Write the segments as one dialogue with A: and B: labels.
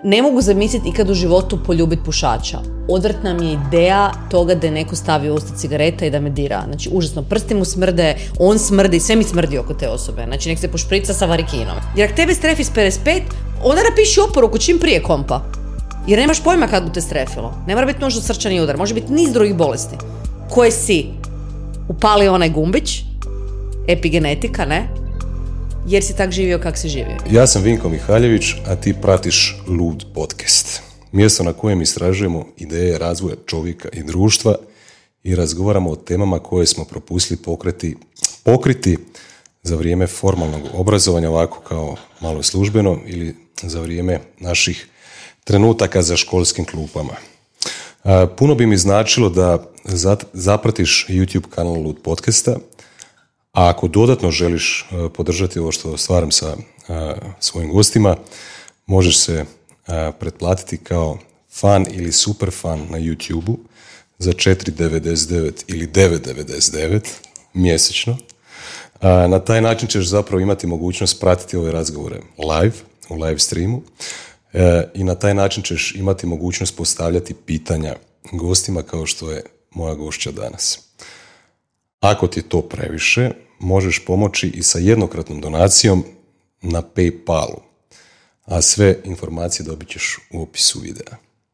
A: ne mogu zamisliti ikad u životu poljubiti pušača. Odvratna mi je ideja toga da je neko stavio usta cigareta i da me dira. Znači, užasno, prsti mu smrde, on smrdi, sve mi smrdi oko te osobe. Znači, nek se pošprica sa varikinom. Jer ako tebe strefi s 55, onda napiši oporuku čim prije kompa. Jer nemaš pojma kad bu te strefilo. Ne mora biti nužno srčani udar, može biti niz drugih bolesti. Koje si upali onaj gumbić, epigenetika, ne? Jer si tak živio kak si živio.
B: Ja sam Vinko Mihaljević, a ti pratiš Lud podcast. Mjesto na kojem istražujemo ideje razvoja čovjeka i društva i razgovaramo o temama koje smo propustili pokriti za vrijeme formalnog obrazovanja, ovako kao malo službeno, ili za vrijeme naših trenutaka za školskim klupama. Puno bi mi značilo da zapratiš YouTube kanal Lud podcasta, a ako dodatno želiš podržati ovo što stvaram sa svojim gostima, možeš se pretplatiti kao fan ili super fan na YouTube-u za 4,99 ili 9,99 mjesečno. Na taj način ćeš zapravo imati mogućnost pratiti ove razgovore u live streamu i na taj način ćeš imati mogućnost postavljati pitanja gostima kao što je moja gošća danas. Ako ti je to previše, možeš pomoći i sa jednokratnom donacijom na PayPalu, a sve informacije dobit ćeš u opisu videa.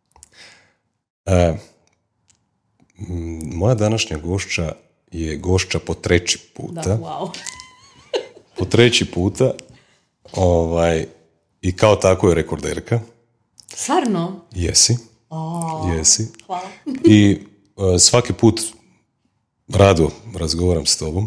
B: Moja današnja gošća je gošća po 3. puta.
A: Da, wow.
B: Po 3. puta i kao tako je rekorderka.
A: Stvarno?
B: Jesi. Jesi.
A: Hvala.
B: I svaki put rado razgovaram s tobom.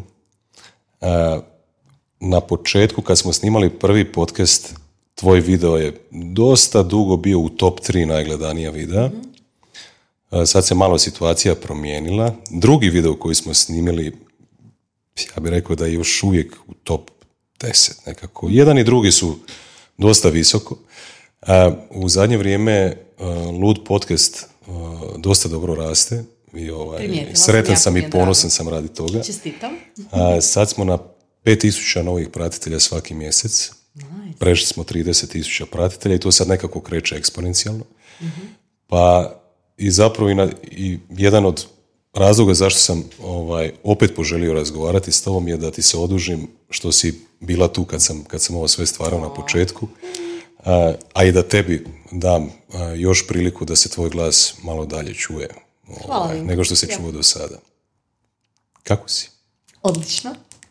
B: Na početku kad smo snimali prvi podcast, tvoj video je dosta dugo bio u top 3 najgledanija videa. Sad se malo situacija promijenila. Drugi video koji smo snimili, ja bih rekao da je još uvijek u top 10 nekako. Jedan i drugi su dosta visoko. U zadnje vrijeme Lud podcast dosta dobro raste. I sretan sam i ponosan sam radi toga.
A: Čestitam.
B: Sad smo na 5,000 novih pratitelja svaki mjesec.
A: Nice.
B: Prešli smo 30,000 pratitelja i to sad nekako kreće eksponencijalno. Pa i zapravo i jedan od razloga zašto sam opet poželio razgovarati s tobom je da ti se odužim što si bila tu kad sam ovo sve stvarao na početku, a i da tebi dam još priliku da se tvoj glas malo dalje čuje nego što se čuo do sada. Kako si?
A: Odlično.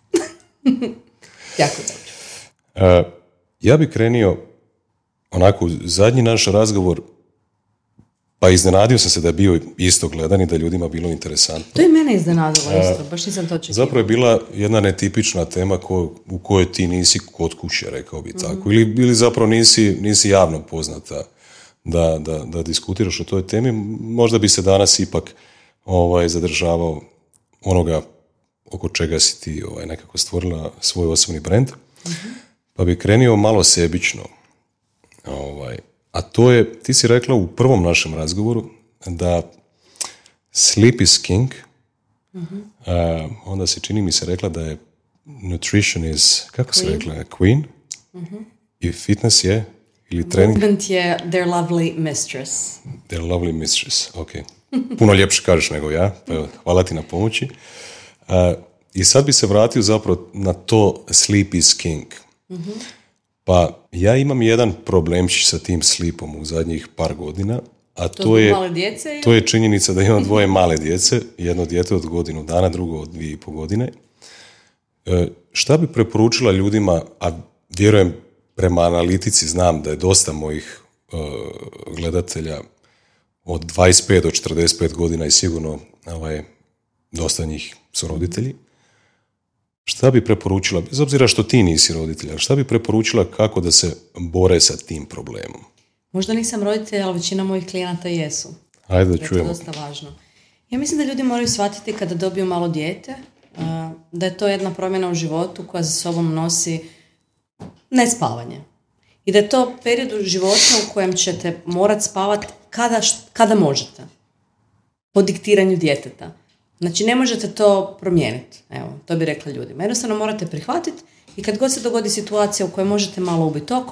A: Jako dobro.
B: Ja bih krenio onako zadnji naš razgovor, pa iznenadio sam se da je bio isto gledan i da ljudima bilo interesantno.
A: To je mene iznenadilo isto, baš nisam to očekivao.
B: Zapravo je bila jedna netipična tema u kojoj ti nisi kod kuće, rekao bi tako. Ili zapravo nisi javno poznata da diskutiraš o toj temi. Možda bi se danas ipak zadržavao onoga oko čega si ti nekako stvorila svoj osobni brand. Pa bi krenio malo sebično. A to je, ti si rekla u prvom našem razgovoru da sleep is king. Onda se čini mi se rekla da je nutrition is, kako se rekla, queen. I fitness je, ili trening.
A: Movement je their lovely mistress.
B: Their lovely mistress, ok. Puno ljepše kažeš nego ja, pa evo, hvala ti na pomoći. I sad bi se vratio zapravo na to sleep is king. Pa ja imam jedan problemčić sa tim sleepom u zadnjih par godina, a to je činjenica da imam 2 male djece, jedno dijete od godinu dana, drugo od 2,5 godine. Šta bi preporučila ljudima, a vjerujem prema analitici znam da je dosta mojih gledatelja od 25 do 45 godina i sigurno dosta njih su roditelji. Šta bi preporučila, bez obzira što ti nisi roditelj, šta bi preporučila kako da se bore sa tim problemom?
A: Možda nisam roditelj, ali većina mojih klijenata jesu.
B: Ajde da čujemo.
A: To je dosta važno. Ja mislim da ljudi moraju shvatiti kada dobiju malo dijete, da je to jedna promjena u životu koja za sobom nosi nespavanje. I da je to period u životu u kojem ćete morati spavati kada možete. Po diktiranju djeteta. Znači, ne možete to promijeniti. Evo, to bi rekla ljudima. Jednostavno morate prihvatiti i kad god se dogodi situacija u kojoj možete malo ubiti oko,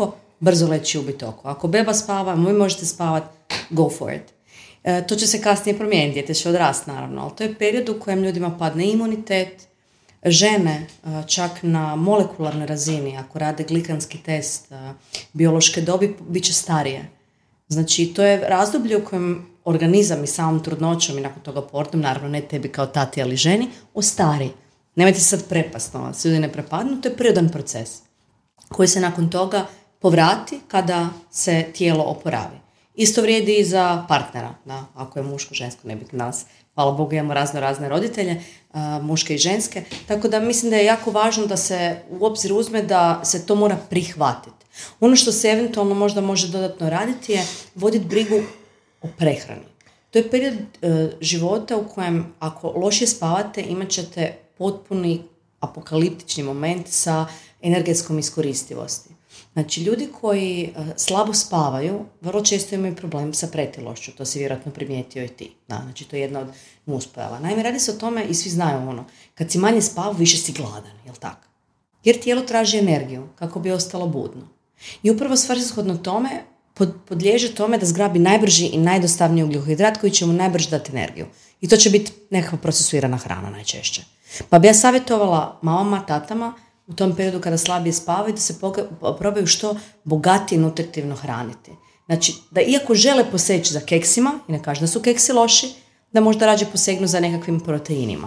A: brzo leći ubiti oko. Ako beba spava, vi možete spavati, go for it. To će se kasnije promijeniti, dijete će odrasti naravno, ali to je period u kojem ljudima padne imunitet. Žene čak na molekularnoj razini, ako rade glikanski test biološke dobi, bit će starije. Znači, to je razdoblje u kojem organizam i samom trudnoćom i nakon toga porodom, naravno ne tebi kao tati, ali ženi, ostari. Nemojte se sad prepasno, svi ljudi ne prepadnu, to je prirodan proces koji se nakon toga povrati kada se tijelo oporavi. Isto vrijedi i za partnera, da, ako je muško, žensko, nebitno nas. Hvala Bogu, imamo razne roditelje, muške i ženske. Tako da mislim da je jako važno da se u obzir uzme da se to mora prihvatiti. Ono što se eventualno možda može dodatno raditi je voditi brigu o prehrani. To je period života u kojem ako lošije spavate imat ćete potpuni apokaliptični moment sa energetskom iskoristivosti. Znači, ljudi koji slabo spavaju, vrlo često imaju problem sa pretilošću, to si vjerojatno primijetio i ti. Da, znači, to je jedna od nuspojava. Naime, radi se o tome, i svi znaju ono, kad si manje spavao, više si gladan, jel tako? Jer tijelo traži energiju, kako bi ostalo budno. I upravo svrsishodno tome, podliježe tome da zgrabi najbrži i najdostavniji ugljikohidrat koji će mu najbrže dati energiju. I to će biti nekakva procesuirana hrana najčešće. Pa bi ja savjetovala mamama, tatama, u tom periodu kada slabije spavaju, da se probaju što bogatije nutritivno hraniti. Znači, da iako žele poseći za keksima, i ne kažem da su keksi loši, da možda rađe posegnu za nekakvim proteinima.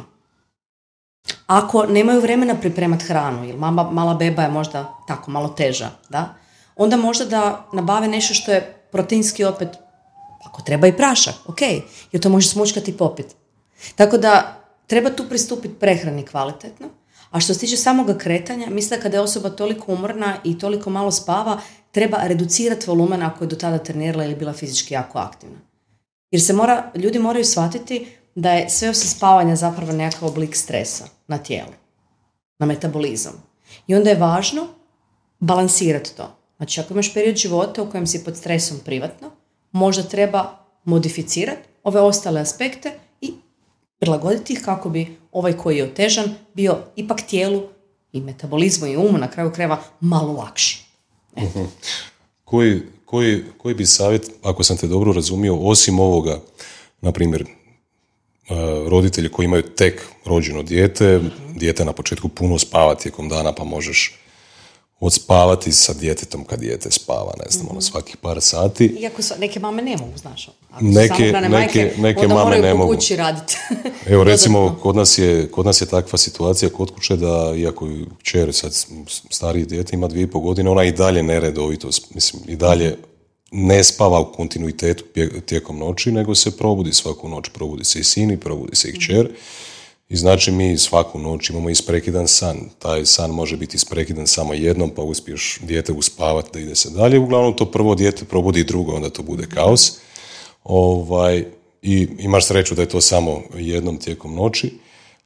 A: Ako nemaju vremena pripremati hranu, jer mala beba je možda tako malo teža, da? Onda možda da nabave nešto što je proteinski opet, ako treba i prašak, ok, jer to može smučkati i popiti. Tako da treba tu pristupiti prehrani kvalitetno. A što se tiče samoga kretanja, mislim da kada je osoba toliko umorna i toliko malo spava, treba reducirati volumen ako je do tada trenirala ili bila fizički jako aktivna. Jer ljudi moraju shvatiti da je sve osim spavanja zapravo nekakav oblik stresa na tijelu, na metabolizam. I onda je važno balansirati to. Znači, ako imaš period života u kojem si pod stresom privatno, možda treba modificirati ove ostale aspekte i prilagoditi ih kako bi ovaj koji je otežan bio ipak tijelu i metabolizmu i umu na kraju krajeva malo lakši.
B: Uh-huh. Koji bi savjet, ako sam te dobro razumio, osim ovoga, na primjer, roditelji koji imaju tek rođeno dijete na početku puno spava tijekom dana, pa možeš odspavati sa djetetom kad dijete spava, ne znam, svakih par sati.
A: Iako neke mame ne mogu, znaš.
B: Neke mame ne mogu.
A: Po kući raditi.
B: Evo, recimo, kod nas je takva situacija kod kuće da, iako kćer sad stariji dijete ima 2,5 godine, ona i dalje neredovito, mislim, i dalje ne spava u kontinuitetu tijekom noći, nego se probudi svaku noć. Probudi se i sin i probudi se i kćer. I znači mi svaku noć imamo isprekidan san. Taj san može biti isprekidan samo jednom, pa uspiješ dijete uspavati da ide se dalje. Uglavnom to prvo dijete probudi drugo, onda to bude kaos. I imaš sreću da je to samo jednom tijekom noći.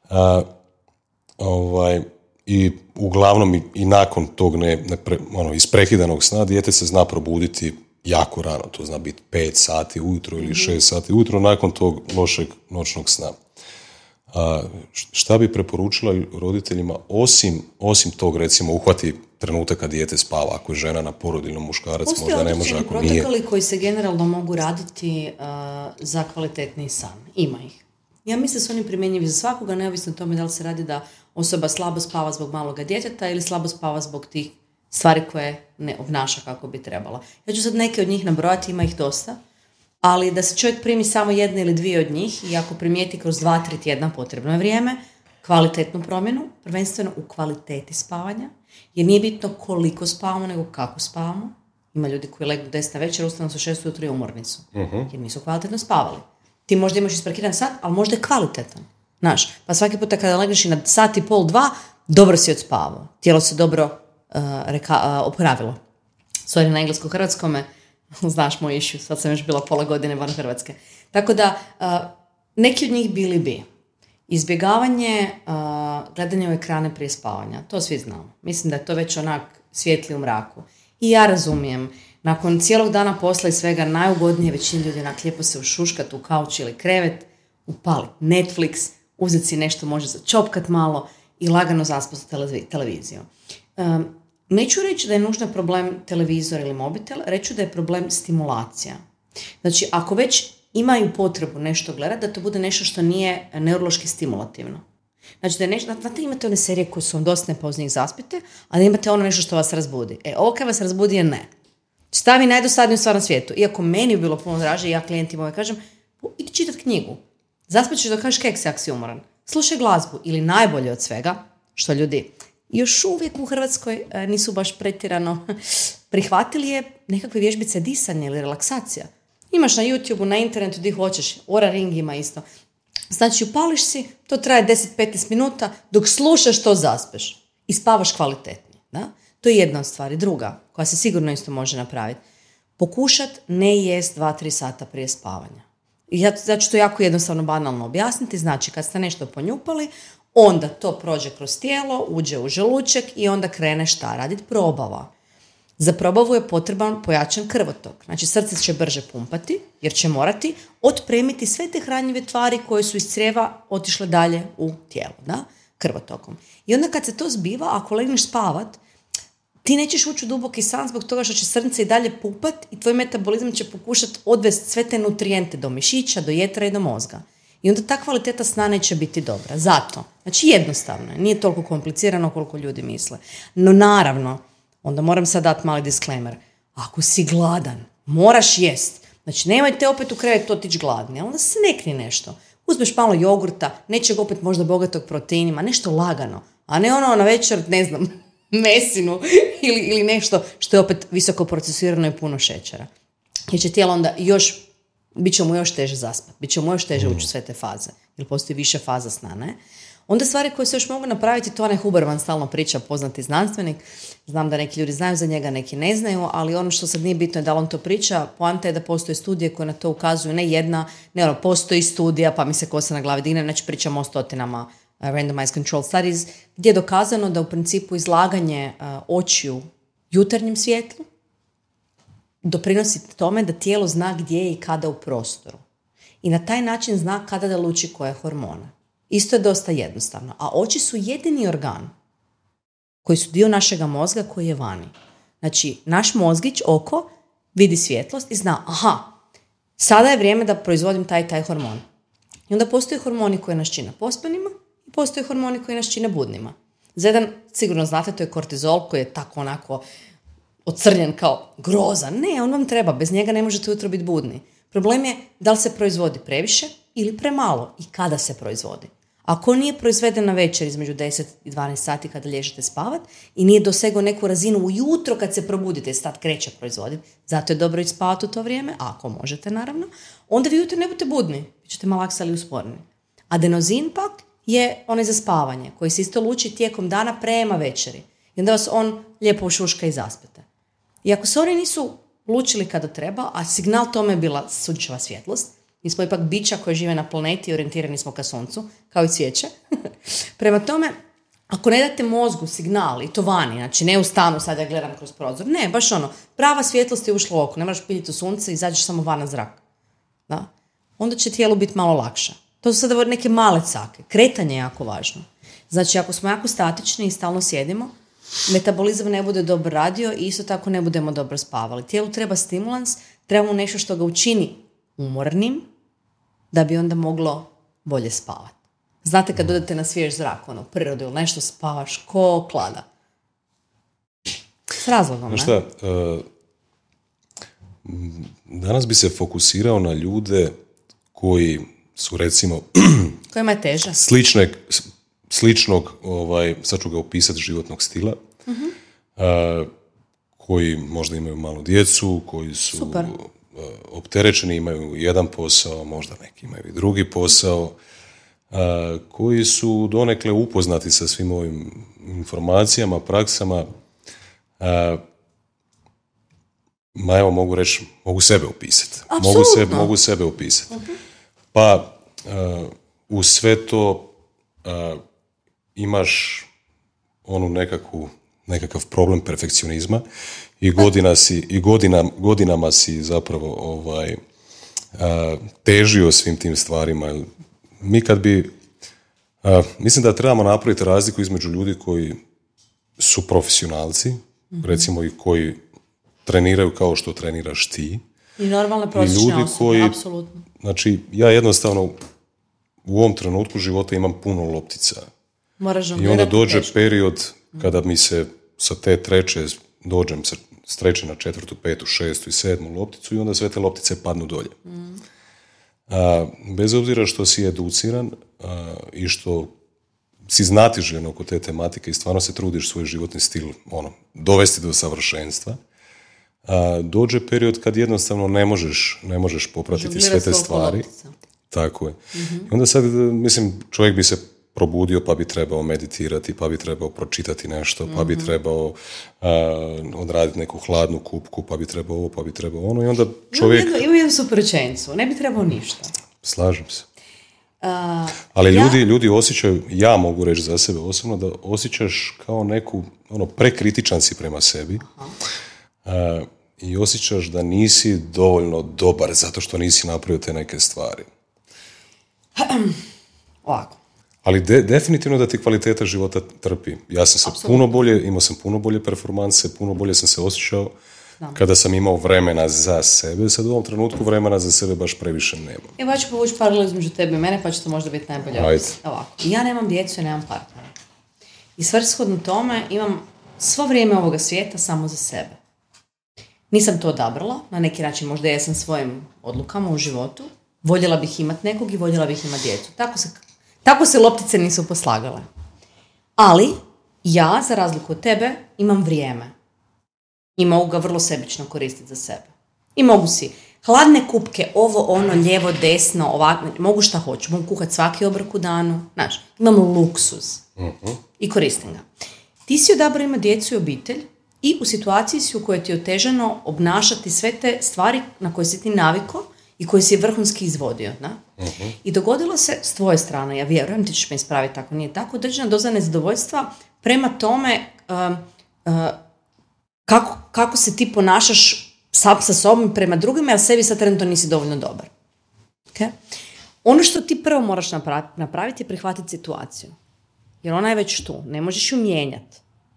B: I uglavnom i nakon tog isprekidanog sna dijete se zna probuditi jako rano. To zna biti 5 sati ujutro ili 6 sati ujutro nakon tog lošeg noćnog sna. Šta bi preporučila roditeljima osim tog, recimo, uhvati trenutak kad dijete spava, ako je žena na porodiljnom, muškarac možda ne može, ako nije.
A: Protokoli koji se generalno mogu raditi za kvalitetni san. Ima ih. Ja mislim da su oni primjenjivi za svakoga, neovisno o tome da li se radi da osoba slabo spava zbog maloga djeteta ili slabo spava zbog tih stvari koje ne obnaša kako bi trebala. Ja ću sad neke od njih nabrojati, ima ih dosta. Ali da se čovjek primi samo jedne ili dvije od njih i ako primijeti kroz 2-3 tjedna potrebno je vrijeme, kvalitetnu promjenu, prvenstveno u kvaliteti spavanja, jer nije bitno koliko spavamo, nego kako spavamo. Ima ljudi koji legnu 10 na večer, ustanu sa 6 ujutro i umorni su, jer nisu kvalitetno spavali. Ti možda imaš isprekidan sat, ali možda je kvalitetan. Znaš, pa svaki puta kada legneš i na sat i pol, 2, dobro si odspavao. Tijelo se dobro oporavilo. Sorry, na englesko-hrvatskome, znaš moj issue, sad sam još bila pola godine van Hrvatske. Tako da, neki od njih bili bi izbjegavanje gledanja u ekrane prije spavanja. To svi znamo. Mislim da je to već onak svijetli u mraku. I ja razumijem, nakon cijelog dana posla i svega, najugodnije većini ljudi onak lijepo se ušuškat u kauč ili krevet, upaliti Netflix, uzeti si nešto može začopkat malo i lagano zaspati televiziju. neću reći da je nužno problem televizor ili mobitel, reću da je problem stimulacija. Znači, ako već imaju potrebu nešto gledati, da to bude nešto što nije neurološki stimulativno. Znači, da je nešto, znate, imate one serije koje su vam dosta pa uz njih zaspite, a da imate ono nešto što vas razbudi. Ovo kad vas razbudi je ne. Stavi najdosadniju stvar na svijetu. Iako meni je bilo puno draže i ja klijentima ove kažem, idi čitat knjigu. Zaspat ćeš da kažeš keks jak si umoran. Slušaj glazbu ili najbolje od svega, što ljudi još uvijek u Hrvatskoj nisu baš pretjerano prihvatili je nekakve vježbice disanja ili relaksacija. Imaš na YouTubeu, na internetu gdje hoćeš, Oura Ring ima isto. Znači, upališ si, to traje 10-15 minuta, dok slušaš to zaspeš i spavaš kvalitetnije. Da? To je jedna od stvari. Druga, koja se sigurno isto može napraviti, pokušat ne jest 2-3 sata prije spavanja. I ja ću to jako jednostavno banalno objasniti. Znači, kad ste nešto ponjupali, onda to prođe kroz tijelo, uđe u želučak i onda krene šta raditi? Probava. Za probavu je potreban pojačan krvotok. Znači, srce će brže pumpati, jer će morati otpremiti sve te hranjive tvari koje su iz crijeva otišle dalje u tijelo, da? Krvotokom. I onda kad se to zbiva, ako legneš spavat, ti nećeš ući u duboki san zbog toga što će srce i dalje pupat i tvoj metabolizam će pokušati odvesti sve te nutrijente do mišića, do jetra i do mozga. I onda ta kvaliteta sna neće biti dobra. Zato, znači jednostavno je, nije toliko komplicirano koliko ljudi misle. No naravno, onda moram sad dati mali disclaimer. Ako si gladan, moraš jest. Znači, nemojte opet u krevet otići gladni, ali onda snekni nešto. Uzmeš malo jogurta, nečeg opet možda bogatog proteinima, nešto lagano. A ne ono na večer, ne znam, mesinu ili nešto što je opet visoko procesirano i puno šećera. Jer će tijelo onda bit će mu još teže zaspati, bit će mu još teže ući u sve te faze. Jer postoji više faza sna, ne? Onda stvari koje se još mogu napraviti, to onaj Huberman stalno priča, poznati znanstvenik. Znam da neki ljudi znaju za njega, neki ne znaju, ali ono što sad nije bitno je da on to priča. Poanta je da postoje studije koje na to ukazuju, ne jedna, postoji studija, pa mi se kosa na glavi digne, znači pričamo o stotinama randomized control studies, gdje je dokazano da u principu izlaganje očiju jutarnjem svjetlu doprinosi tome da tijelo zna gdje je i kada u prostoru. I na taj način zna kada da luči koje hormone. Isto je dosta jednostavno. A oči su jedini organ koji su dio našega mozga koji je vani. Znači, naš mozgić, oko, vidi svjetlost i zna, aha, sada je vrijeme da proizvodim taj hormon. I onda postoje hormoni koji nas čine pospanima i postoje hormoni koji nas čine budnima. Za jedan, sigurno znate, to je kortizol koji je tako onako ocrnjen kao grozan. Ne, on vam treba, bez njega ne možete ujutro biti budni. Problem je da li se proizvodi previše ili premalo i kada se proizvodi. Ako nije proizveden na večer između 10 i 12 sati kada liježete spavat i nije dosegao neku razinu ujutro kad se probudite, sad kreće proizvoditi, zato je dobro ići spavati u to vrijeme, ako možete naravno, onda vi ujutro ne budete budni, vi ćete malaksali ili usporni. Adenozin pak je onaj za spavanje, koji se isto luči tijekom dana prema večeri. I onda vas on lijepo ušuška i zaspete. I ako se oni nisu lučili kada treba, a signal tome je bila sunčeva svjetlost, mi smo ipak bića koje žive na planeti i orijentirani smo ka suncu, kao i cvijeće. Prema tome, ako ne date mozgu signal, i to vani, znači ne u stanu sad ja gledam kroz prozor, ne, baš ono, prava svjetlost je ušla u oko, ne moraš piljiti u sunce i izađeš samo van na zrak. Da? Onda će tijelu biti malo lakše. To su sada neke male cake. Kretanje je jako važno. Znači, ako smo jako statični i stalno sjedimo, metabolizam ne bude dobro radio i isto tako ne budemo dobro spavali. Tijelu treba stimulans, treba mu nešto što ga učini umornim, da bi onda moglo bolje spavati. Znate kad odete na svjež zrak, u prirodu ili nešto, spavaš ko klada. S razlogom, ne?
B: Šta, danas bi se fokusirao na ljude koji su recimo
A: kojima je teže.
B: Sličnog, sad ću ga opisati, životnog stila, koji možda imaju malu djecu, koji su super opterećeni, imaju jedan posao, možda neki imaju i drugi posao, koji su donekle upoznati sa svim ovim informacijama, praksama. Evo mogu reći, mogu sebe opisati. Mogu sebe opisati. Pa u sve to imaš onu nekakav problem perfekcionizma i godinama si zapravo težio svim tim stvarima. Mi kad bi mislim da trebamo napraviti razliku između ljudi koji su profesionalci, recimo i koji treniraju kao što treniraš ti.
A: I normalne prosječne osobe, apsolutno.
B: Znači, ja jednostavno u ovom trenutku života imam puno loptica. I onda dođe period kada mi se sa te treće dođem s treće na četvrtu, petu, šestu i sedmu lopticu i onda sve te loptice padnu dolje. Bez obzira što si educiran i što si znatiželjen oko te tematike i stvarno se trudiš svoj životni stil dovesti do savršenstva, dođe period kad jednostavno ne možeš popratiti sve te stvari. Tako je. I onda sad, mislim, čovjek bi se probudio pa bi trebao meditirati, pa bi trebao pročitati nešto, pa bi trebao odraditi neku hladnu kupku, pa bi trebao ovo, pa bi trebao ono i onda čovjek...
A: Imam jednu super rečenicu, ne bi trebao ništa.
B: Slažem se. Ali ljudi osjećaju, ja mogu reći za sebe osobno, da osjećaš kao neku, prekritičan si prema sebi i osjećaš da nisi dovoljno dobar zato što nisi napravio te neke stvari.
A: Ovako.
B: Ali definitivno da ti kvaliteta života trpi. Ja sam se imao sam puno bolje performanse, puno bolje sam se osjećao kada sam imao vremena za sebe. Sad u ovom trenutku vremena za sebe baš previše nema.
A: Ja ću povući paralelu između tebe i mene, pa će to možda biti najbolje. Ovako. Ja nemam djecu i nemam partnera. I svrshodno tome imam svo vrijeme ovoga svijeta samo za sebe. Nisam to odabrala, na neki način možda jesam svojim odlukama u životu. Voljela bih imat nekog i voljela bih imat djecu. Tako se loptice nisu poslagale. Ali ja, za razliku od tebe, imam vrijeme. I mogu ga vrlo sebično koristiti za sebe. I mogu si hladne kupke, ovo, ono, lijevo, desno, ovako, mogu šta hoću. Mogu kuhati svaki obrok u danu. Znaš, imam luksuz. I koristim ga. Ti si odabrao ima djecu i obitelj i u situaciji si u kojoj ti je otežano obnašati sve te stvari na koje si ti navikao i koje si je vrhunski izvodio. Da? I dogodilo se s tvoje strane, ja vjerujem, ti ćeš me ispraviti ako nije tako, određena doza nezadovoljstva prema tome kako se ti ponašaš sa sobom prema drugima, jer sebi sad trenutno nisi dovoljno dobar. Okay? Ono što ti prvo moraš napraviti je prihvatiti situaciju. Jer ona je već tu, ne možeš ju mijenjati.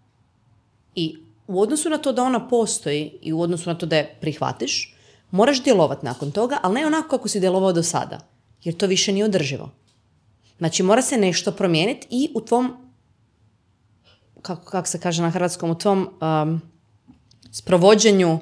A: I u odnosu na to da ona postoji i u odnosu na to da je prihvatiš, moraš djelovati nakon toga, ali ne onako kako si djelovao do sada. Jer to više nije održivo. Znači, mora se nešto promijeniti i u tvom, kako se kaže na hrvatskom, u tvom sprovođenju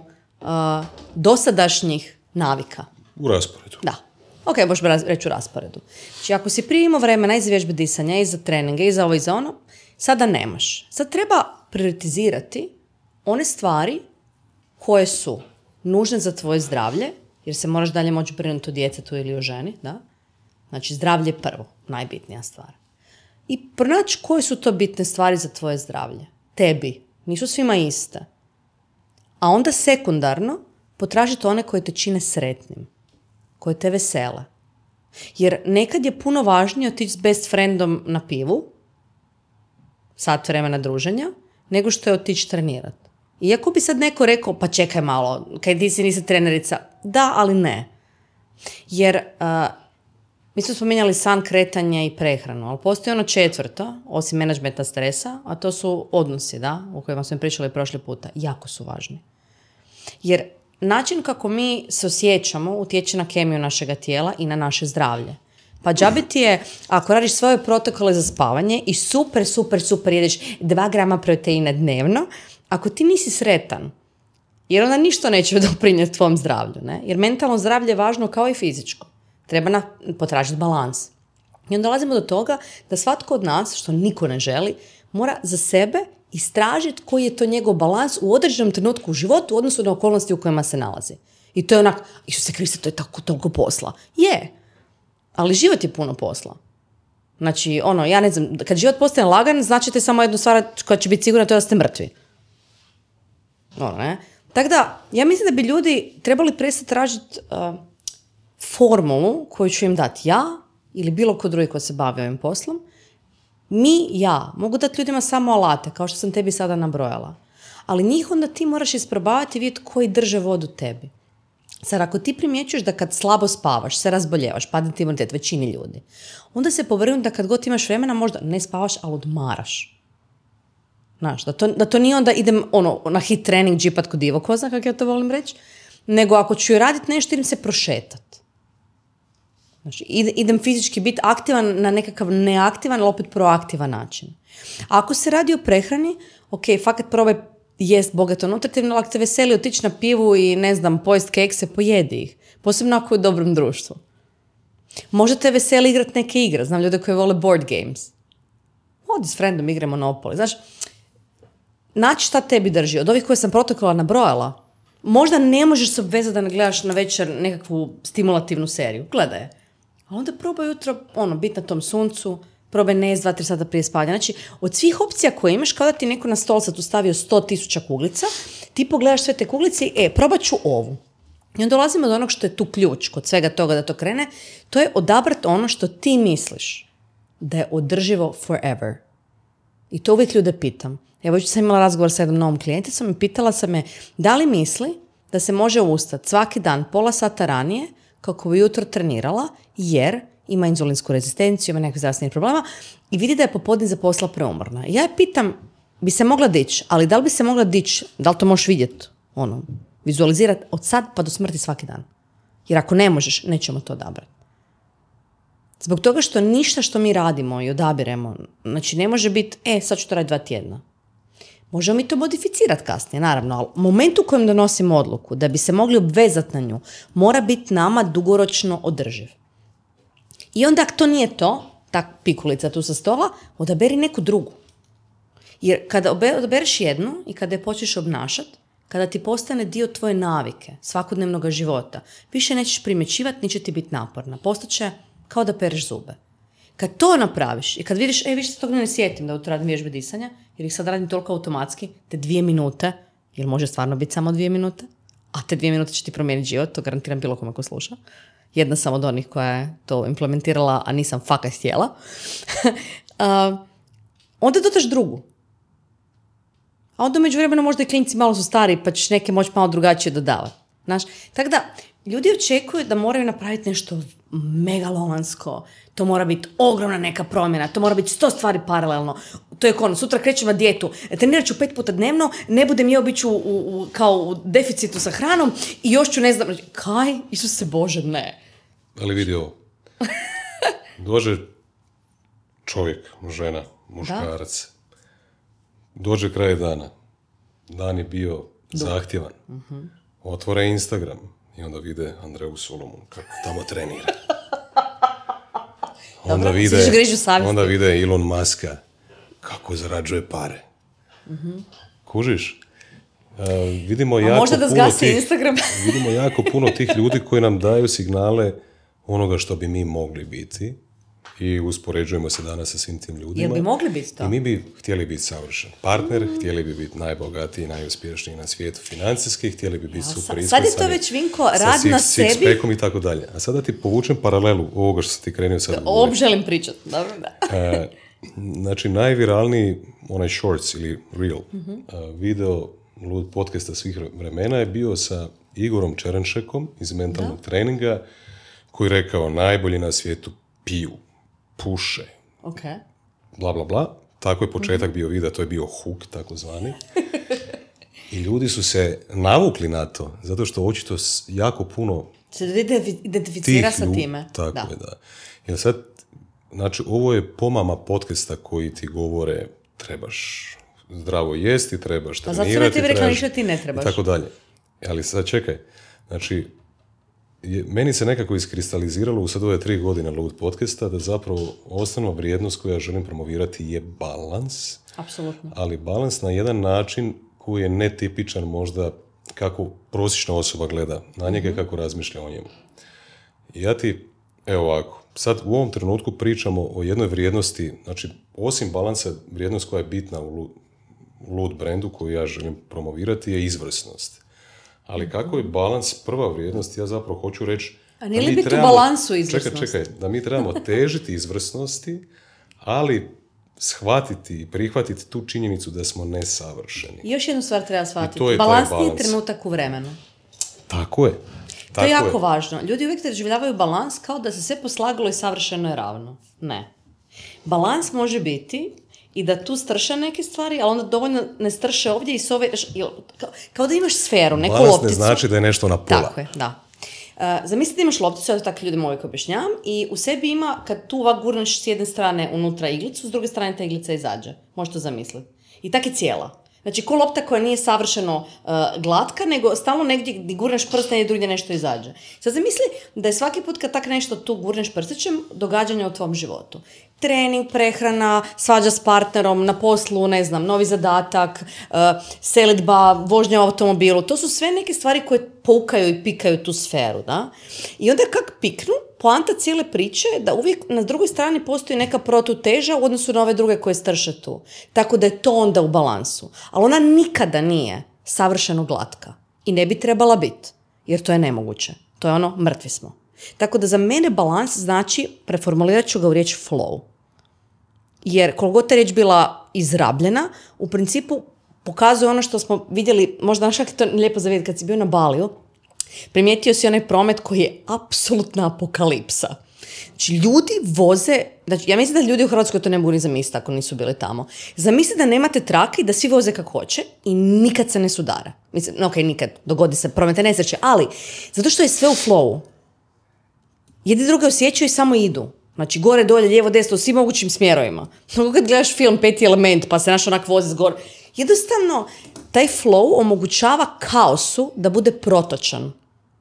A: dosadašnjih navika.
B: U rasporedu.
A: Da. Ok, možeš reći u rasporedu. Znači, ako si prije imao vremena i za vježbe disanja, i za treninge, i za ovo i za ono, sada nemaš. Sad treba prioritizirati one stvari koje su nužne za tvoje zdravlje, jer se moraš dalje moći brinuti o djetetu ili o ženi, da? Znači, zdravlje je prvo, najbitnija stvar. I pronaći koje su to bitne stvari za tvoje zdravlje. Tebi. Nisu svima iste. A onda sekundarno potražiti one koje te čine sretnim. Koje te vesele. Jer nekad je puno važnije otići s best friendom na pivu, sat vremena druženja, nego što je otići trenirati. Iako bi sad neko rekao, pa čekaj malo, kaj ti si nisi trenerica. Da, ali ne. Jer mi smo spominjali san, kretanje i prehranu, ali postoji ono četvrto, osim menadžmenta stresa, a to su odnosi, da, o kojima smo pričali prošli puta. Jako su važni. Jer način kako mi se osjećamo utječe na kemiju našega tijela i na naše zdravlje. Pa džabe ti je, ako radiš svoje protokole za spavanje i super jedeš 2 grama proteina dnevno, ako ti nisi sretan, jer onda ništa neće doprinijeti tvom zdravlju, ne? Jer mentalno zdravlje je važno kao i fizičko. Treba potražiti balans. I onda dolazimo do toga da svatko od nas, što niko ne želi, mora za sebe istražiti koji je to njegov balans u određenom trenutku u životu u odnosu na okolnosti u kojima se nalazi. I to je onak, Isuse Kriste, to je toliko posla. Je, ali život je puno posla. Znači, ja ne znam, kad život postane lagan, značite samo jednu stvar koja će biti sigurna, to je da ste mrtvi. Ne? Tako da, ja mislim da bi ljudi trebali prestati tražiti formulu koju ću im dati ja ili bilo ko drugi ko se bavi ovim poslom. Ja mogu dati ljudima samo alate, kao što sam tebi sada nabrojala. Ali njih onda ti moraš isprobavati i vidjeti koji drže vodu tebi. Sad, ako ti primjećuješ da kad slabo spavaš, se razboljevaš, padne ti imunitet većini ljudi, onda se povrnu da kad god imaš vremena možda ne spavaš, ali odmaraš. Znaš, da to nije onda idem na hit trening džipat kod divokoza, kako ja to volim reći, nego ako ću raditi nešto, idem se prošetat. Znači, idem fizički biti aktivan na nekakav neaktivan, ali opet proaktivan način. A ako se radi o prehrani, ok, fakat probaj jest bogato nutritivno, ali ako te veseli otići na pivu i, ne znam, pojest kekse, pojedi ih. Posebno ako je u dobrom društvu. Možda te veseli igrati neke igre. Znam ljude koji vole board games. Odi s friendom, igre Monopoly. Znaš, naći šta tebi drži. Od ovih koje sam protokola nabrojala, možda ne možeš se obvezati da ne gledaš na večer nekakvu stimulativnu seriju. Gledaj je. A onda probaj jutro, biti na tom suncu, probaj ne jest 2-3 sata prije spavanja. Znači, od svih opcija koje imaš, kao da ti neko na stol sad tu stavio 100,000 kuglica, ti pogledaš sve te kuglice i probat ću ovu. I onda dolazimo do onog što je tu ključ kod svega toga da to krene, to je odabrati ono što ti misliš da je održivo forever. I to uvijek ljude pitam. Evo, jučer sam imala razgovor sa jednom novom klijenticom i pitala sam je da li misli da se može ustati svaki dan pola sata ranije kako bi jutro trenirala, jer ima inzulinsku rezistenciju, ima nekakve zdravstvenih problema i vidi da je popodne za posla preumorna. Ja je pitam, bi se mogla dići, ali da li bi se mogla dići, da li to možeš vidjeti, vizualizirati od sad pa do smrti svaki dan? Jer ako ne možeš, nećemo to odabrati. Zbog toga što ništa što mi radimo i odabiremo, znači ne može biti, sad ću to raditi 2 tjedna. Možemo mi to modificirati kasnije, naravno, ali moment u kojem donosimo odluku da bi se mogli obvezati na nju, mora biti nama dugoročno održiv. I onda ako to nije to, ta pikulica tu sa stola, odaberi neku drugu. Jer kada odabereš jednu i kada je počneš obnašati, kada ti postane dio tvoje navike, svakodnevnog života, više nećeš primjećivati, ni će ti biti naporna. Postaće kao da pereš zube. Kad to napraviš i kad vidiš, više se tog ne sjetim da radim vježbe disanja, jer ih sad radim toliko automatski, te 2 minute, jer može stvarno biti samo 2 minute, a te 2 minute će ti promijeniti život, to garantiram bilo kome ko sluša. Jedna sam od onih koja je to implementirala, a nisam fakat htjela. Onda dodaš drugu. A onda među vremenu možda i klinci malo su stariji, pa ćeš neke moći malo drugačije dodavati. Znaš? Tako da, ljudi očekuju da moraju napraviti nešto megalomansko. To mora biti ogromna neka promjena, to mora biti 100 stvari paralelno. To je sutra krećem na dijetu, trenirat ću 5 puta dnevno, ne budem jeo, bit ću kao u deficitu sa hranom i još ću ne znam, kaj? Isuse Bože, ne.
B: Ali vidi ovo. Dođe čovjek, žena, muškarac. Dođe kraj dana. Dan je bio zahtjevan. Otvore Instagram i onda vide Andreju Solomon kako tamo trenira. Onda vide Elon Muska kako zarađuje pare. Kužiš? Vidimo jako puno tih ljudi koji nam daju signale onoga što bi mi mogli biti i uspoređujemo se danas sa svim tim ljudima.
A: Jel bi mogli biti to?
B: I mi bi htjeli biti savršen partner, htjeli bi biti najbogatiji, najuspješniji na svijetu financijski, htjeli bi biti super iskusani.
A: Sad je to već, Vinko, rad na sebi.
B: Sa six-packom i tako dalje. A sada ti povučem paralelu ovoga što si ti krenio sad.
A: Želim pričati. Dobro, da.
B: Znači, najviralniji onaj shorts ili reel video lud podcasta svih vremena je bio sa Igorom Čerenšekom iz mentalnog treninga koji je rekao najbolji na svijetu piju, puše, bla bla bla. Tako je početak bio videa, to je bio hook takozvani. I ljudi su se navukli na to, zato što očito jako puno
A: se identificira sa time.
B: Tako je, da. Jer sad, znači, ovo je pomama podcasta koji ti govore trebaš zdravo jesti, trebaš trenirati,
A: zato sam ti rekla ništa ti ne trebaš.
B: I tako dalje. Ali sad čekaj, znači, meni se nekako iskristaliziralo u sad ove 3 godine lud podcasta da zapravo osnovna vrijednost koju ja želim promovirati je balans.
A: Apsolutno.
B: Ali balans na jedan način koji je netipičan možda kako prosječna osoba gleda na njega i kako razmišlja o njemu. I ja ti, evo ovako, sad u ovom trenutku pričamo o jednoj vrijednosti, znači osim balansa, vrijednost koja je bitna u lud brendu koju ja želim promovirati je izvrsnost. Ali kako je balans prva vrijednost, ja zapravo hoću reći...
A: A nije li biti u balansu izvrsnosti?
B: Čekaj, da mi trebamo težiti izvrsnosti, ali shvatiti i prihvatiti tu činjenicu da smo nesavršeni.
A: I još jednu stvar treba shvatiti. Balans nije trenutak u vremenu.
B: Tako je.
A: To je jako važno. Ljudi uvijek doživljavaju balans kao da se sve poslagalo i savršeno je ravno. Ne. Balans može biti i da tu strše neke stvari, ali onda dovoljno ne strše ovdje i s ove, kao da imaš sferu, neku
B: balans
A: lopticu.
B: Ne znači da je nešto na pola.
A: Tako je, da. Zamisli da imaš lopticu, ja to tako ljudima uvijek objašnjavam, i u sebi ima, kad tu ovak gurneš s jedne strane unutra iglicu, s druge strane ta iglica izađe. Možeš to zamisliti. I tako je cijela. Znači, ko lopta koja nije savršeno glatka, nego stalno negdje gdje gurneš prsten i drugdje nešto izađe. Sad zamisli da je svaki put kad tak nešto tu gurneš prstićem, događanja u tvom životu. Trening, prehrana, svađa s partnerom, na poslu, ne znam, novi zadatak, selidba, vožnja u automobilu. To su sve neke stvari koje poukaju i pikaju tu sferu, da? I onda kak piknu, poanta cijele priče je da uvijek na drugoj strani postoji neka protuteža u odnosu na ove druge koje strše tu. Tako da je to onda u balansu. Ali ona nikada nije savršeno glatka. I ne bi trebala biti. Jer to je nemoguće. To je ono, mrtvi smo. Tako da za mene balans znači, preformulirat ću ga u riječ flow. Jer koliko god ta riječ bila izrabljena, u principu pokazuje ono što smo vidjeli, možda našak je to lijepo za vidjeti kad si bio na Baliju, primijetio si onaj promet koji je apsolutna apokalipsa. Znači, ljudi voze, znači, ja mislim da ljudi u Hrvatskoj to ne mogu ni zamisliti ako nisu bili tamo. Zamisli da nemate trake i da svi voze kako hoće i nikad se ne sudare. Mislim, ok, nikad, dogodi se prometne nesreće, ali zato što je sve u flowu. Jedni druge osjećaju i samo idu. Znači, gore, dolje, lijevo, desno, u svim mogućim smjerovima. Mnogo kad gledaš film Peti element, pa se naš onak vozi s gore. Jednostavno, taj flow omogućava kaosu da bude protočan.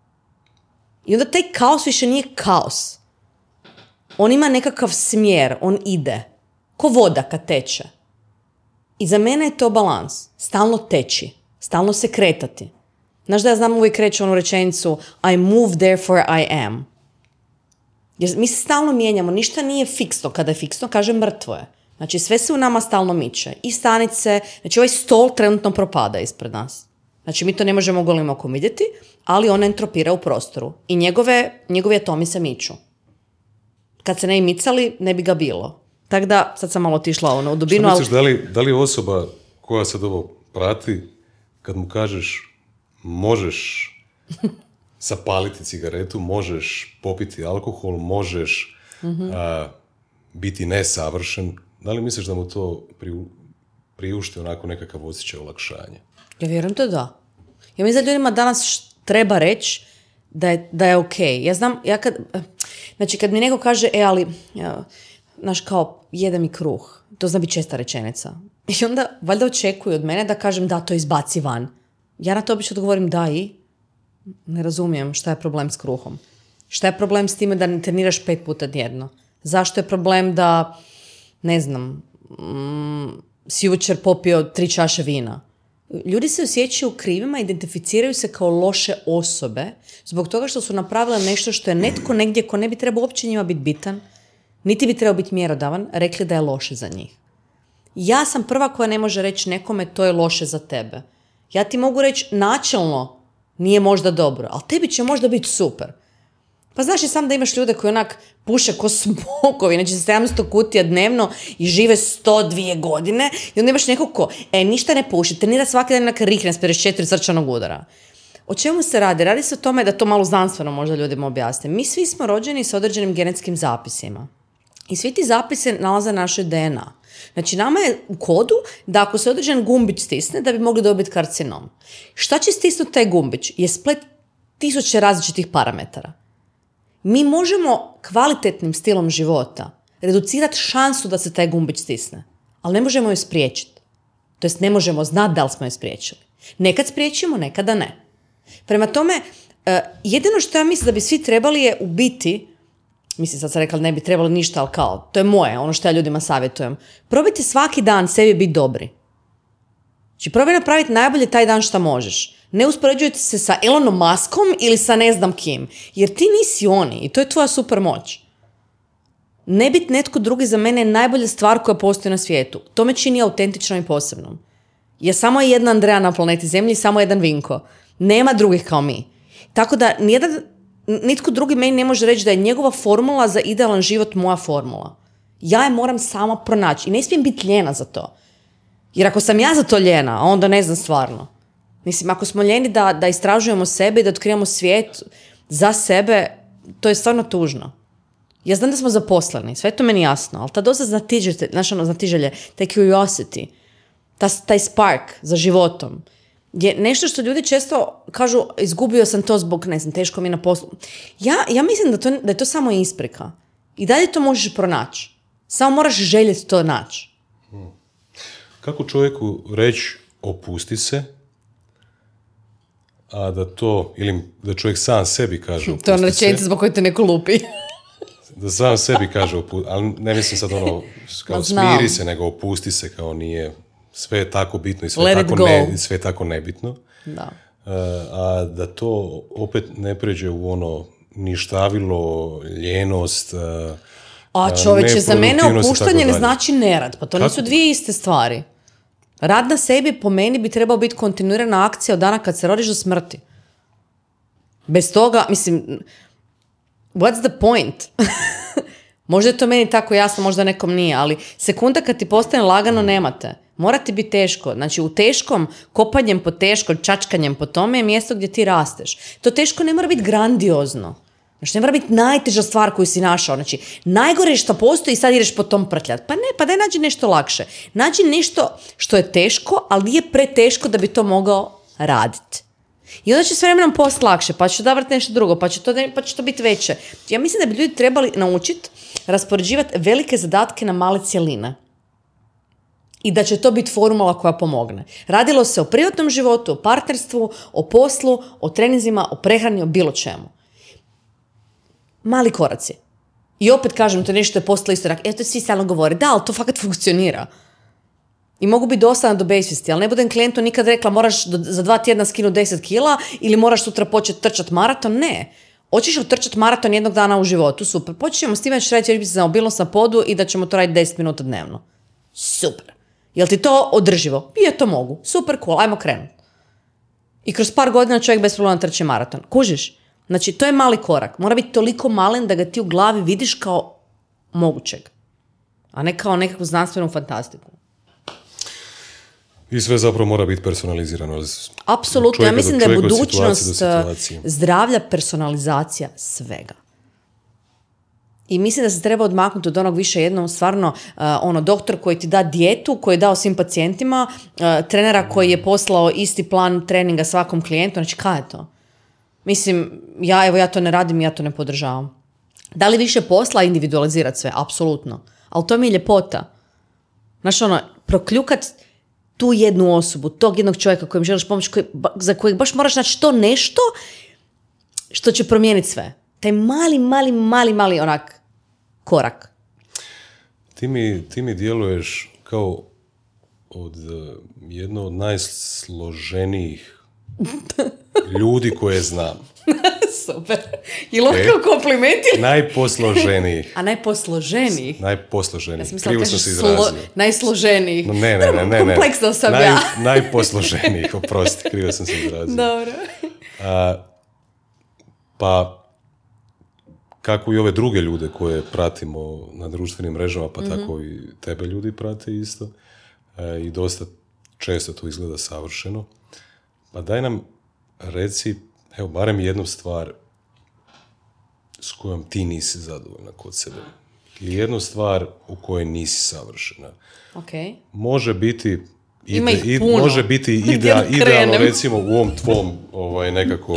A: I onda taj kaos više nije kaos. On ima nekakav smjer, on ide. Ko voda kad teče. I za mene je to balans. Stalno teći. Stalno se kretati. Znaš da ja znam uvijek reći onu rečenicu I move therefore I am. Jer mi se stalno mijenjamo. Ništa nije fiksno. Kada je fiksno, kaže mrtvo je. Znači sve se u nama stalno miče. I stanice, znači ovaj stol trenutno propada ispred nas. Znači mi to ne možemo golim okom vidjeti, ali on entropira u prostoru. I njegovi atomi se miču. Kad se ne bi micali, ne bi ga bilo. Tako da, sad sam malo otišla u dubinu.
B: Što misliš, da li osoba koja sad ovo prati, kad mu kažeš možeš zapaliti cigaretu, možeš popiti alkohol, možeš biti nesavršen, da li misliš da mu to priušti onako nekakav osjećaj olakšanja?
A: Ja vjerujem to da. Ja mislim da ljudima danas treba reći da je okej. Ja znam, kad mi neko kaže, ali, znaš, kao, jede mi kruh. To zna biti česta rečenica. I onda, valjda očekuju od mene da kažem da, to izbaci van. Ja na to obično odgovorim da i ne razumijem šta je problem s kruhom. Šta je problem s time da ne treniraš 5 puta dnevno? Zašto je problem da, ne znam, si jučer popio 3 čaše vina? Ljudi se osjećaju krivima, identificiraju se kao loše osobe zbog toga što su napravile nešto što je netko negdje ko ne bi trebao uopće njima biti bitan, niti bi trebao biti mjerodavan, rekli da je loše za njih. Ja sam prva koja ne može reći nekome to je loše za tebe. Ja ti mogu reći načelno nije možda dobro, ali tebi će možda biti super. Pa znaš i sam da imaš ljude koji onak puše ko smokovi, znači 700 kutija dnevno i žive 102 godine i onda imaš nekog ko, ništa ne puši, trenira svaki dan onak rihne s 54 srčanog udara. O čemu se radi? Radi se o tome da to malo znanstveno možda ljudima objasnim. Mi svi smo rođeni s određenim genetskim zapisima. I svi ti zapise nalaze naše DNA. Znači, nama je u kodu da ako se određen gumbić stisne, da bi mogli dobiti karcinom. Šta će stisnuti taj gumbić? Je splet 1000 različitih parametara. Mi možemo kvalitetnim stilom života reducirati šansu da se taj gumbić stisne, ali ne možemo je spriječiti. To jest ne možemo znati da li smo je spriječili. Nekad spriječimo, nekada ne. Prema tome, jedino što ja mislim da bi svi trebali je u biti, mislim sad sam rekla ne bi trebalo ništa, ali kao, to je moje, ono što ja ljudima savjetujem. Probajte svaki dan sebi biti dobri. Znači, probaj napraviti najbolje taj dan što možeš. Ne uspoređujte se sa Elonom Muskom ili sa ne znam kim. Jer ti nisi oni i to je tvoja super moć. Ne biti netko drugi za mene je najbolja stvar koja postoji na svijetu. To me čini autentičnom i posebnom. Je samo jedna Andreja na planeti Zemlji, samo jedan Vinko. Nema drugih kao mi. Tako da nitko drugi meni ne može reći da je njegova formula za idealan život moja formula. Ja je moram sama pronaći i ne smijem biti ljena za to. Jer ako sam ja za to ljena, onda ne znam stvarno. Mislim, ako smo ljeni da istražujemo sebe i da otkrivamo svijet za sebe, to je stvarno tužno. Ja znam da smo zaposleni, sve je to meni jasno, ali ta doza znatiželje, taj curiosity, taj spark za životom, je nešto što ljudi često kažu, izgubio sam to zbog, ne znam, teško mi je na poslu. Ja mislim da je to samo isprika. I dalje to možeš pronaći. Samo moraš željeti to naći.
B: Kako čovjeku reći opusti se, a da to, ili da čovjek sam sebi kaže opusti se.
A: To je rečenica zbog koje te neko lupi.
B: Da sam sebi kaže opusti, ali ne mislim sad ono kao smiri se, nego opusti se, kao nije, sve je tako bitno i sve je tako nebitno.
A: Da.
B: A da to opet ne pređe u ono ništavilo, ljenost,
A: a čovječe, za mene opuštanje ne znači nerad. Pa to nisu dvije iste stvari. Rad na sebi po meni bi trebao biti kontinuirana akcija od dana kad se rodiš do smrti. Bez toga, mislim, what's the point? Možda je to meni tako jasno, možda nekom nije, ali sekunda kad ti postane lagano nemate. Mora ti biti teško. Znači, u teškom, kopanjem po teško, čačkanjem po tome je mjesto gdje ti rasteš. To teško ne mora biti grandiozno. Znači, ne mora biti najteža stvar koju si našao. Znači, najgore što postoji i sad ideš po tom prtljat. Pa ne, pa daj nađi nešto lakše. Nađi nešto što je teško, ali nije preteško da bi to mogao raditi. I onda će s vremenom postati lakše, pa će odabrati nešto drugo, pa će to biti veće. Ja mislim da bi ljudi trebali naučiti raspoređivati velike zadatke na male cjeline. I da će to biti formula koja pomogne. Radilo se o privatnom životu, o partnerstvu, o poslu, o treninzima, o prehrani, o bilo čemu. Mali koraci. I opet kažem, to nešto je postalo isto. To svi stalno govore. Da, ali to fakat funkcionira. I mogu biti dosadna do besvijesti, ali ne budem klijentu nikad rekla moraš za 2 tjedna skinuti 10 kila ili moraš sutra početi trčati maraton. Ne. Hoćeš trčati maraton jednog dana u životu, super. Počnemo s time da ćeš raditi vježbice za mobilnost na podu i da ćemo to raditi 10 minuta dnevno. Super. Jel ti to održivo? Je, to mogu. Super, cool, ajmo krenuti. I kroz par godina čovjek bez problema trči maraton. Kužiš? Znači, to je mali korak. Mora biti toliko malen da ga ti u glavi vidiš kao mogućeg. A ne kao nekakvu znanstvenu fantastiku.
B: I sve zapravo mora biti personalizirano.
A: Apsolutno. Ja mislim da je budućnost zdravlja personalizacija svega. I mislim da se treba odmaknuti od onog više jednom stvarno doktor koji ti da dijetu, koji je dao svim pacijentima, trenera koji je poslao isti plan treninga svakom klijentu. Znači, kaj je to? Mislim, ja to ne radim, ja to ne podržavam. Da li više posla individualizirati sve? Apsolutno. Ali to mi je ljepota. Znaš, prokljukat tu jednu osobu, tog jednog čovjeka kojem želiš pomoći, za kojeg baš moraš naći to nešto što će promijeniti sve. Taj mali onak korak.
B: Ti mi djeluješ kao od jedno od najsloženijih ljudi koje znam.
A: Super. Je li kao kompliment?
B: Najposloženijih.
A: A najposloženijih?
B: Najposloženijih.
A: Ja sam mislila kažeš najsloženijih.
B: No, ne.
A: Kompleksno sam ja.
B: Najposloženijih, oprosti, krivo sam se izrazio.
A: Dobro.
B: Pa, kako i ove druge ljude koje pratimo na društvenim mrežama, pa tako i tebe ljudi prate isto. I dosta često to izgleda savršeno. Pa daj nam reci, evo, barem jednu stvar s kojom ti nisi zadovoljna kod sebe. Ili jednu stvar u kojoj nisi savršena.
A: Okay.
B: Može biti
A: može
B: biti idealno, recimo, u ovom tvom nekako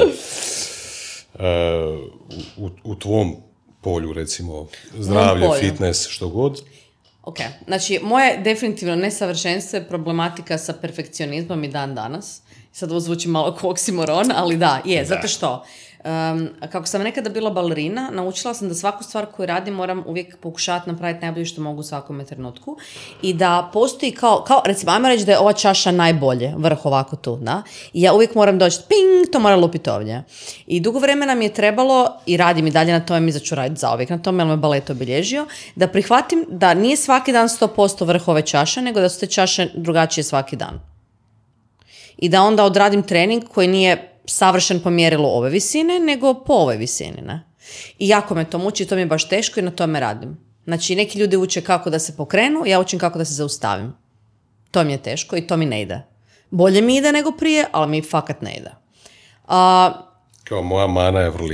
B: u tvom polju, recimo, zdravlje, fitness, što god.
A: Ok, znači, moje definitivno nesavršenstvo je problematika sa perfekcionizmom i dan danas. Sad ovo zvuči malo kao oksimoron, ali da, zato što kako sam nekada bila balerina, naučila sam da svaku stvar koju radim moram uvijek pokušati napraviti najbolje što mogu u svakome trenutku i da postoji kao recimo, ajmo reći da je ova čaša najbolje, vrh ovako tu, da? I ja uvijek moram doći, ping, to mora lupiti ovdje. I dugo vremena mi je trebalo, i radim i dalje na tome, mislim da ću raditi zauvijek na tome, jer me balet obilježio, da prihvatim da nije svaki dan 100% vrh ove čaše, nego da su te čaše drugačije svaki dan. I da onda odradim trening koji nije savršen po mjerilu ove visine, nego po ovoj visini, ne? I jako me to muči, to mi je baš teško i na tome radim. Znači, neki ljudi uče kako da se pokrenu, ja učim kako da se zaustavim. To mi je teško i to mi ne ide. Bolje mi ide nego prije, ali mi fakat ne ide.
B: Kao moja mana je vrlina.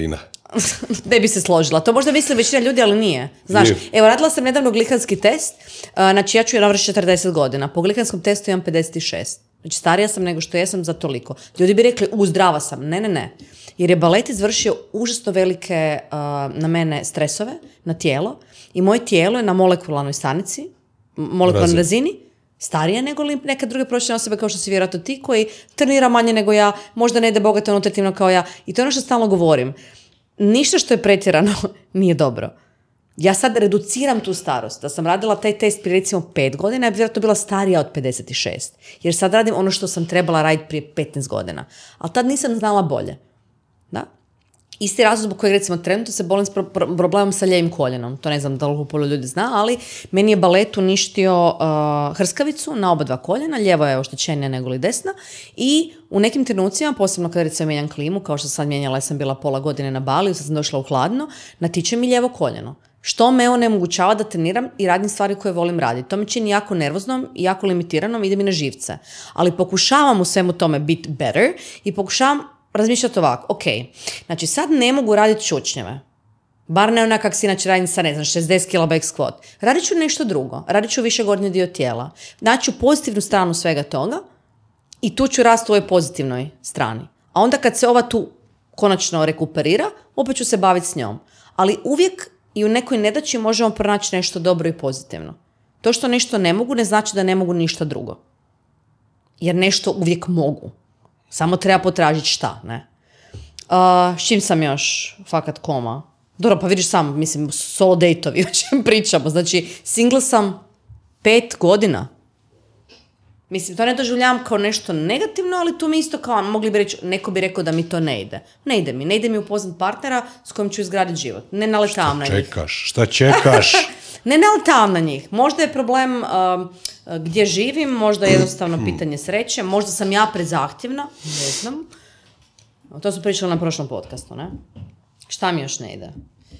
A: ne bi se složila. To možda misli većina ljudi, ali nije. Znaš, evo, radila sam nedavno glikanski test, znači ja ću navršiti 40 godina. Po glikanskom testu imam 56. Znači, starija sam nego što jesam za toliko. Ljudi bi rekli, zdrava sam. Ne. Jer je balet izvršio užasno velike na mene stresove, na tijelo. I moje tijelo je na molekularnoj stanici, molekularnoj razini, starije nego li neke druge prosječne osobe kao što si vjerojatno ti, koji trenira manje nego ja, možda ne ide bogato nutritivno kao ja. I to je ono što stalno govorim. Ništa što je pretjerano nije dobro. Ja sad reduciram tu starost. Da sam radila taj test prije recimo 5 godina, ja bi vjerojatno bila starija od 56. Jer sad radim ono što sam trebala raditi prije 15 godina. Ali tad nisam znala bolje. Da? Isti razlog zbog kojeg recimo trenutno se bolim s problemom sa lijevim koljenom. To ne znam da li puno ljudi zna, ali meni je balet uništio hrskavicu na oba dva koljena. Lijevo je oštećenija nego li desna. I u nekim trenucima, posebno kada recimo mijenjam klimu, kao što sam mijenjala, ja sam bila pola godine na Baliju, sad sam došla u hladno, natiče mi lijevo koljeno. Što me onemogućava da treniram i radim stvari koje volim raditi. To me čini jako nervoznom i jako limitiranom, ide mi na živce. Ali pokušavam u svemu tome biti better i pokušavam razmišljati ovako, ok, znači sad ne mogu raditi čučnjeve. Bar ne onak kak si inače radim sa, 60 kg back squat. Radit ću nešto drugo. Radit ću više gornji dio tijela. Naću pozitivnu stranu svega toga i tu ću rasti u ovoj pozitivnoj strani. A onda kad se ova tu konačno rekuperira, opet ću se baviti s njom. Ali uvijek i u nekoj nedaći možemo pronaći nešto dobro i pozitivno. To što nešto ne mogu ne znači da ne mogu ništa drugo. Jer nešto uvijek mogu. Samo treba potražiti šta, ne? S čim sam još fakat koma? Dobro, pa vidiš sam, mislim, solo date-ovi, o čem pričamo. Znači, single sam 5 godina. Mislim, to ne doživljavam kao nešto negativno, ali tu mi isto kao, mogli bi reći, neko bi rekao da mi to ne ide. Ne ide mi upoznat partnera s kojim ću izgraditi život. Ne naletavam na njih.
B: Šta čekaš?
A: Ne naletavam na njih. Možda je problem gdje živim, možda je jednostavno pitanje sreće, možda sam ja prezahtjevna, ne znam. To su pričali na prošlom podcastu, ne? Šta mi još ne ide?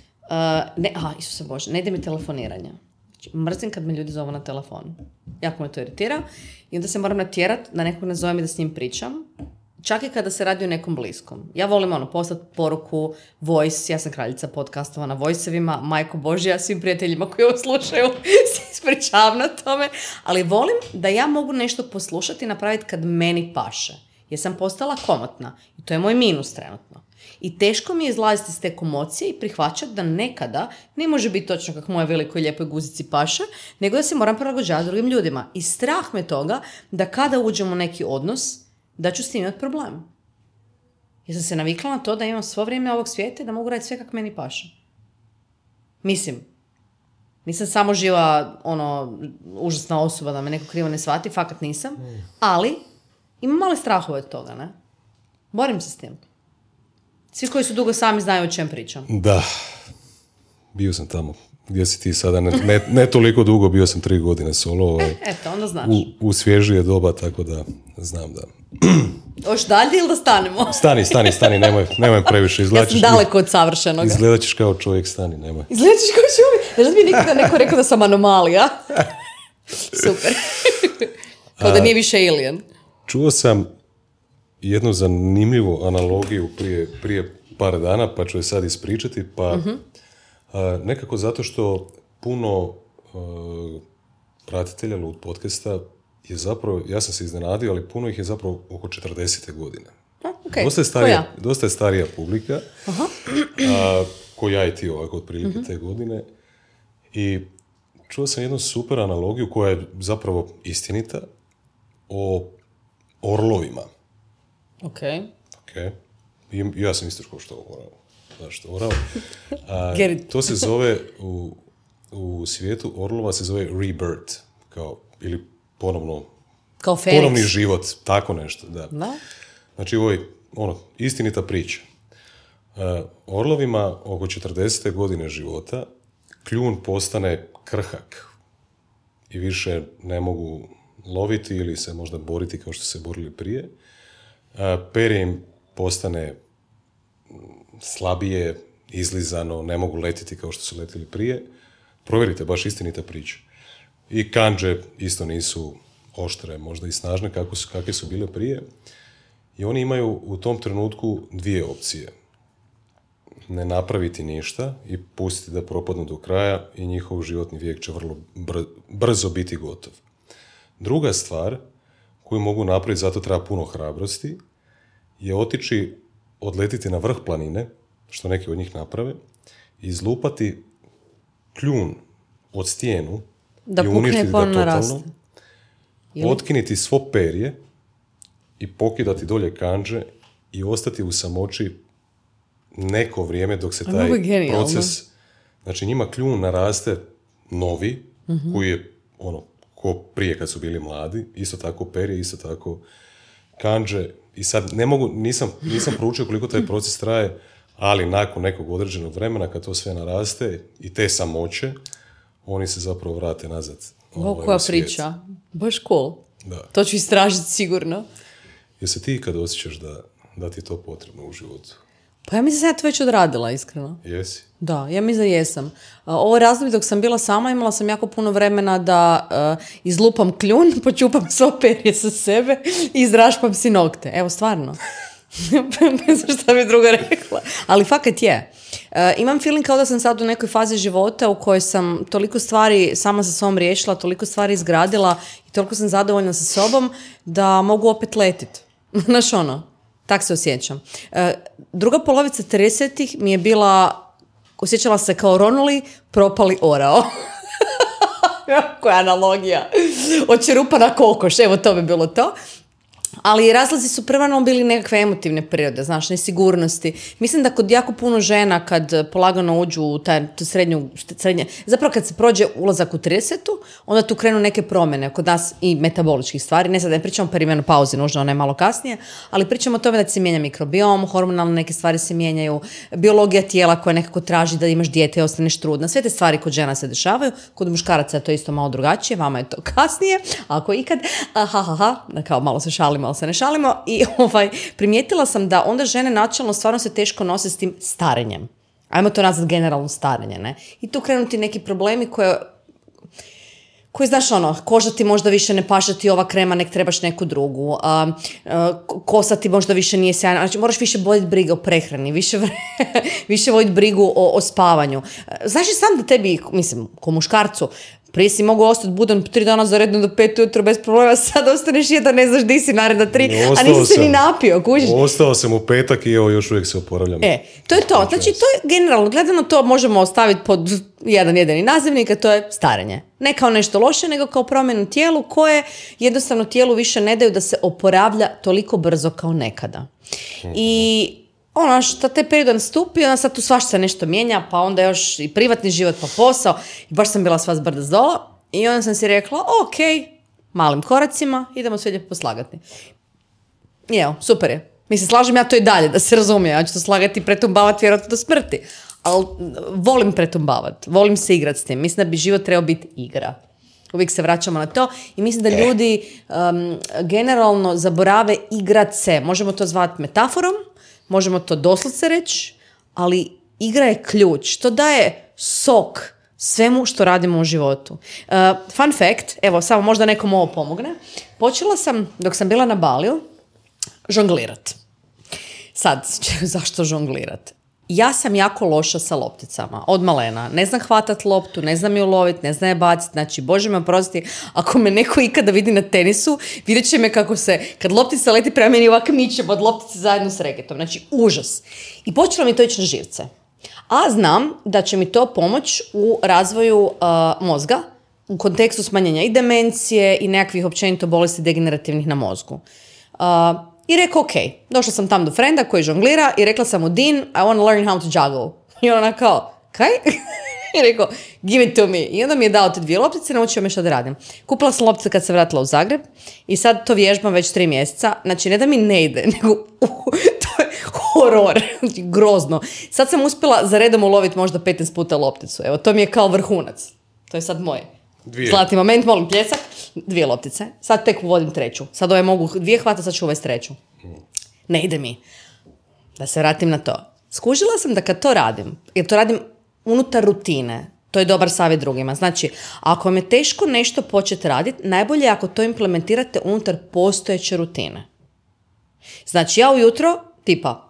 A: Isuse Bože, ne ide mi telefoniranje. Znači, mrzim kad me ljudi zovu na telefon. Jako me to iritira. I onda se moram natjerati da nekog ne zovem i da s njim pričam. Čak i kada se radi o nekom bliskom. Ja volim poslati poruku, voice, ja sam kraljica podcastova na voice-evima, majko Božja, svim prijateljima koji ovo slušaju, se ispričavam na tome, ali volim da ja mogu nešto poslušati i napraviti kad meni paše. Jer sam postala komotna i to je moj minus trenutno. I teško mi je izlaziti iz te komocije i prihvaćati da nekada ne može biti točno kako moje velikoj lijepoj guzici paše, nego da se moram prilagođavati drugim ljudima. I strah me toga da kada uđemo u neki odnos, da ću s tim imati problem. Jer sam se navikla na to da imam svo vrijeme ovog svijeta i da mogu raditi sve kako meni paše. Mislim, nisam samo živa užasna osoba da me neko krivo ne shvati, fakat nisam, ali imam male strahove od toga, ne? Borim se s tim. Svi koji su dugo sami znaju o čem pričam.
B: Da, bio sam tamo. Gdje si ti sada? Ne toliko dugo, bio sam 3 godine solo.
A: Eto, onda znaš.
B: U svježije doba, tako da znam da...
A: Hoš dalje ili da stanemo?
B: Stani, nemoj previše.
A: Ja sam daleko od savršenog.
B: Izgledat ćeš kao čovjek, stani, nemoj.
A: Izgledat ćeš kao čovjek? Znaš da mi nikada neko rekao da sam anomalija? Super. Kao da nije više alien.
B: Čuo sam jednu zanimljivu analogiju prije par dana, pa ću je sad ispričati, pa nekako zato što puno pratitelja Lud podcasta je zapravo, ja sam se iznenadio, ali puno ih je zapravo oko 40. godine.
A: Okay.
B: Dosta je starija publika, ko ja i ti ovako otprilike te godine. I čuo sam jednu super analogiju koja je zapravo istinita o orlovima.
A: Ok.
B: I ja sam isto što orao. Zašto orao? To se zove u svijetu orlova se zove rebirth, ili ponovni život, tako nešto, da. Znači ovo je istinita priča. Orlovima oko 40. godine života kljun postane krhak i više ne mogu loviti ili se možda boriti kao što se borili prije. Perje im postane slabije, izlizano, ne mogu letiti kao što su letili prije. Provjerite, baš istinita priča. I kandže isto nisu oštre, možda i snažne kakve su bile prije. I oni imaju u tom trenutku 2 opcije. ne napraviti ništa i pustiti da propadnu do kraja i njihov životni vijek će vrlo brzo biti gotov. Druga stvar koju mogu napraviti, zato treba puno hrabrosti, je otići, odletiti na vrh planine, što neki od njih naprave, i izlupati kljun od stijenu
A: da
B: i uništiti ga totalno,
A: raste.
B: otkiniti svo perje i pokidati dolje kandže i ostati u samoći neko vrijeme dok se taj proces, znači njima kljun naraste novi, koji je ko prije kad su bili mladi, isto tako perje, isto tako kandže, i sad nisam proučio koliko taj proces traje, ali nakon nekog određenog vremena kad to sve naraste i te samoće, oni se zapravo vrate nazad.
A: Koja priča, baš cool.
B: Da.
A: To ću istražiti sigurno.
B: Jesi ti kad osjećaš da ti je to potrebno u životu?
A: Pa ja mislim da ja to već odradila, iskreno.
B: Jesi?
A: Da, ja mislim da jesam. Ovo razdoblje dok sam bila sama, imala sam jako puno vremena da izlupam kljun, počupam svo perje sa sebe i izrašpam si nokte. Evo, stvarno. Ne znam šta bi druga rekla. Ali fakat je. Imam feeling kao da sam sad u nekoj fazi života u kojoj sam toliko stvari sama sa sobom riješila, toliko stvari izgradila i toliko sam zadovoljna sa sobom da mogu opet letiti. Znaš tak se osjećam. Druga polovica 30-ih mi je bila, osjećala se kao ronuli, propali orao. Koja analogija. Očerupana kokoš, evo to bi bilo to. Ali razlazi su prvano bili nekakve emotivne prirode, znaš, nesigurnosti. Mislim da kod jako puno žena kad polagano uđu u tu srednje, zapravo kad se prođe ulazak u 30-tu, onda tu krenu neke promjene kod nas i metaboličkih stvari. Ne sad ne pričamo o perimenopauzi, nužno ona je malo kasnije, ali pričamo o tome da se mijenja mikrobiom, hormonalne neke stvari se mijenjaju, biologija tijela koja nekako traži da imaš dijete i ostaneš trudna. Sve te stvari kod žena se dešavaju, kod muškaraca je to isto malo drugačije, vama je to kasnije, ako ikad, kao malo se šalimo, malo se ne šalimo, i primijetila sam da onda žene načelno stvarno se teško nose s tim starenjem. Ajmo to nazvat generalno starenje, ne? I tu krenuti neki problemi koji znaš koža ti možda više ne paša ti ova krema, nek trebaš neku drugu, kosa ti možda više nije sjajna, znači moraš više voditi brigu o prehrani, više voditi brigu o spavanju. Znaš i sam da tebi, mislim, ko muškarcu, prije si mogu ostati budan 3 dana za redno do 5 ujutro bez problema, sad ostaneš jedan, ne znaš di si naredna 3, a nisi se ni napio, kužiš?
B: Ostao sam u petak i još uvijek se oporavljam.
A: To je to. Znači, to je generalno, gledano to možemo ostaviti pod jedini nazivnik, a to je starenje. Ne kao nešto loše, nego kao promjenu tijelu koje jednostavno tijelu više ne daju da se oporavlja toliko brzo kao nekada. I što te periode nastupi, onda sad tu svašta se nešto mijenja, pa onda još i privatni život, pa posao. I baš sam bila sva zbrda zdola. I onda sam si rekla, ok, malim koracima, idemo sve lijepo poslagati. I evo, super je. Mislim, slažem ja to i dalje, da se razumije. Ja ću to slagati i pretumbavati vjerojatno do smrti. Ali volim pretumbavati, volim se igrati s tim. Mislim da bi život trebao biti igra. Uvijek se vraćamo na to i mislim da ljudi generalno zaborave igrat se. Možemo to zvati metaforom, možemo to doslovce reći, ali igra je ključ. To daje sok svemu što radimo u životu. Fun fact, evo, samo možda nekom ovo pomogne. Počela sam, dok sam bila na Baliju, žonglirat. Sad, zašto žonglirat? Ja sam jako loša sa lopticama, od malena. Ne znam hvatat loptu, ne znam je uloviti, ne znam je baciti. Znači, Bože me oprosti, ako me neko ikada vidi na tenisu, vidjet će me kako se, kad loptica leti prema meni, ovako mičem od loptice zajedno s reketom. Znači, užas. I počelo mi to ići na živce. A znam da će mi to pomoći u razvoju mozga, u kontekstu smanjenja i demencije i nekakvih općenito bolesti degenerativnih na mozgu. I rekao, ok, došla sam tam do frenda koji žonglira i rekla sam mu, Dean, I want to learn how to juggle. I ona kao, kaj? I rekao, give it to me. I onda mi je dao te 2 loptice i naučio me šta da radim. Kupila sam loptice kad se vratila u Zagreb i sad to vježbam već 3 mjeseca. Znači, ne da mi ne ide, nego to je horor. Znači, grozno. Sad sam uspjela za redom uloviti možda 15 puta lopticu. Evo, to mi je kao vrhunac. To je sad moje.
B: 2.
A: Zlatni moment, molim pljesak. 2 loptice. Sad tek uvodim 3. Sad ove mogu 2 hvata, sad ću uvesti 3. Ne ide mi. Da se vratim na to. Skužila sam da kad to radim, jer to radim unutar rutine, to je dobar savjet drugima. Znači, ako vam je teško nešto početi raditi, najbolje je ako to implementirate unutar postojeće rutine. Znači, ja ujutro, tipa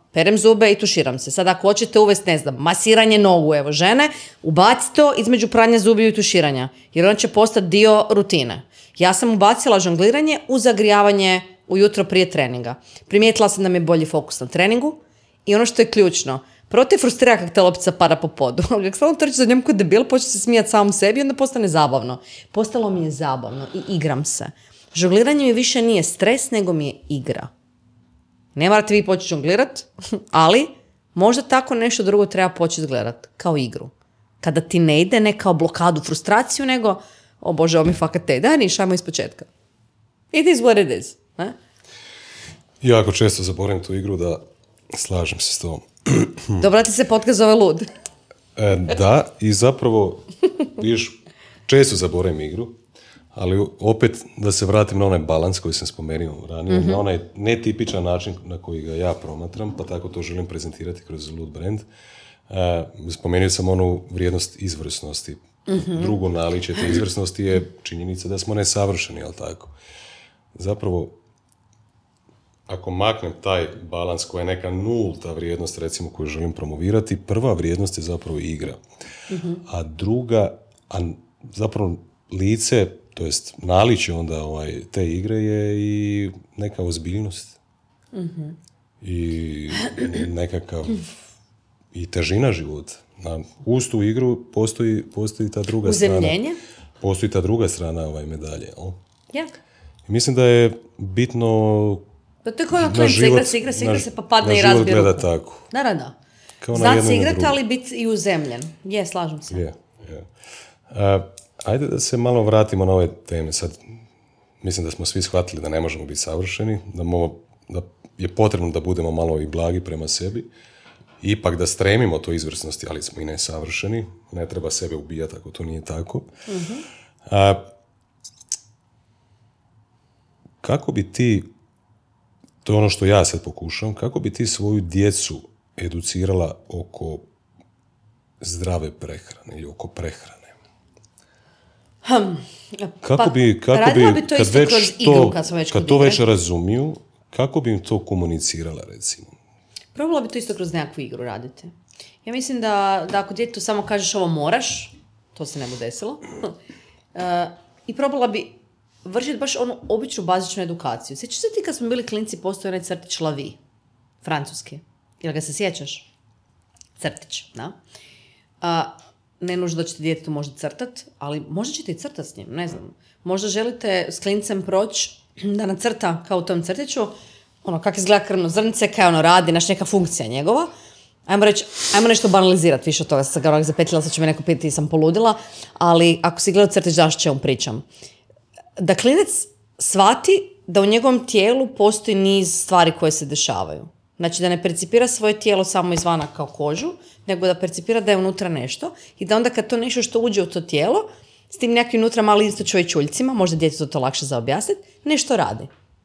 A: perem zube i tuširam se. Sad ako hoćete uvesti, ne znam, masiranje nogu, evo žene, ubacite to između pranja zubiju i tuširanja, jer on će postati dio rutine. Ja sam ubacila žongliranje u zagrijavanje ujutro prije treninga. Primijetila sam da mi je bolji fokus na treningu i ono što je ključno, prvo te frustrira kak te loptica pada po podu. Kako stalno trči za njom kod debil, počne se smijati samom sebi i onda postane zabavno. Postalo mi je zabavno i igram se. Žongliranje mi više nije stres, nego mi je igra. Ne morate vi početi žonglirat, ali možda tako nešto drugo treba početi gledat, kao igru. Kada ti ne ide, ne kao blokadu, frustraciju, nego, o Bože, ovo mi fakat te, da niš, ajmo iz početka. It is what it is. Ne?
B: Jako često zaboravim tu igru, da slažem se s tom.
A: Dobro, ti se podcast zove Lud.
B: Da, i zapravo, vidiš, često zaboravim igru, ali opet da se vratim na onaj balans koji sam spomenuo ranije, na onaj netipičan način na koji ga ja promatram, pa tako to želim prezentirati kroz Lud brand. Spomenuo sam onu vrijednost izvrsnosti. Drugo naličje te izvrsnosti je činjenica da smo nesavršeni, jel tako? Zapravo, ako maknem taj balans koja je neka nulta vrijednost, recimo, koju želim promovirati, prva vrijednost je zapravo igra. A druga, zapravo lice, to jest naličje onda te igre je i neka ozbiljnost. I nekakav i težina života. Uz tu igru postoji ta druga
A: uzemljenje.
B: strana. Postoji ta druga strana medalje.
A: Ja.
B: Mislim da je bitno
A: Pa to je kao klijent, igra se pa padne i razbije ruku.
B: Na život gleda tako.
A: Da.
B: Kao
A: Znat se igrati, ali biti i uzemljen. Je, slažem se.
B: Je. Ajde da se malo vratimo na ove teme. Sad, mislim da smo svi shvatili da ne možemo biti savršeni, da je potrebno da budemo malo i blagi prema sebi. Ipak da stremimo to izvrsnosti, ali smo i nesavršeni. Ne treba sebe ubijati ako to nije tako. Kako bi ti, to je ono što ja sad pokušam, kako bi ti svoju djecu educirala oko zdrave prehrane ili oko prehrane? Kako bi
A: to isto kroz igru, kad
B: to već razumiju, kako bi im to komunicirala, recimo?
A: Probala bi to isto kroz nekakvu igru raditi. Ja mislim da ako djetetu samo kažeš ovo moraš, to se ne mu desilo, i probala bi vršiti baš onu običnu bazičnu edukaciju. Sjećaš se ti kad smo bili klinci, postoji onaj crtić La Vie, francuski. Jel ga se sjećaš? Crtić, da? Ne nužno da ćete djetetu možda crtat, ali možda ćete i crtat s njim, ne znam. Možda želite s klincem proći da nacrta kao u tom crtiću, kako izgleda krvno zrnce, kaj ono radi, neka funkcija njegova. Ajmo nešto banalizirati više od toga, sad ga zapetljala, sad će me neko pitati, sam poludila, ali ako si gledao crtić, daš čemu pričam. Da klinac shvati da u njegovom tijelu postoji niz stvari koje se dešavaju. Znači da ne percipira svoje tijelo samo izvana kao kožu, nego da percipira da je unutra nešto i da onda kad to nešto što uđe u to tijelo, s tim nekakvim unutra mali isto čuljcima, možda djetetu to lakše za objasniti, nešto radi.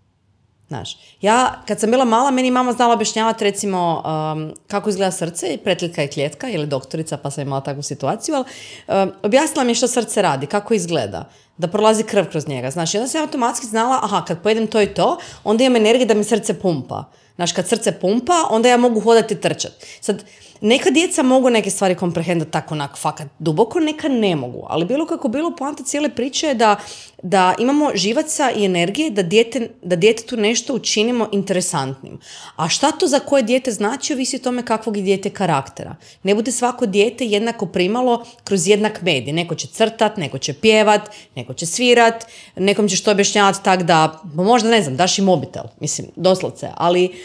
A: Znaš, ja kad sam bila mala, meni mama znala objašnjavati recimo kako izgleda srce i pretljika i kljetka, ili doktorica, pa sam imala takvu situaciju, ali objasnila mi je što srce radi, kako izgleda, da prolazi krv kroz njega. Znaš, onda sam automatski znala, kad pojedem to i to, onda imam energiju da mi srce pumpa. Znaš, kad srce pumpa, onda ja mogu hodati i trčati. Sad, neka djeca mogu neke stvari komprehendati tako onako fakat duboko, neka ne mogu. Ali bilo kako bilo, poanta cijele priče je da imamo živaca i energije da djetetu nešto učinimo interesantnim. A šta to za koje dijete znači, ovisi o tome kakvog je dijete karaktera. Ne bude svako dijete jednako primalo kroz jednak medij. Neko će crtat, neko će pjevat, neko će svirat, nekom će što objašnjavati tak da, možda ne znam, daš i mobitel, mislim, doslovce, ali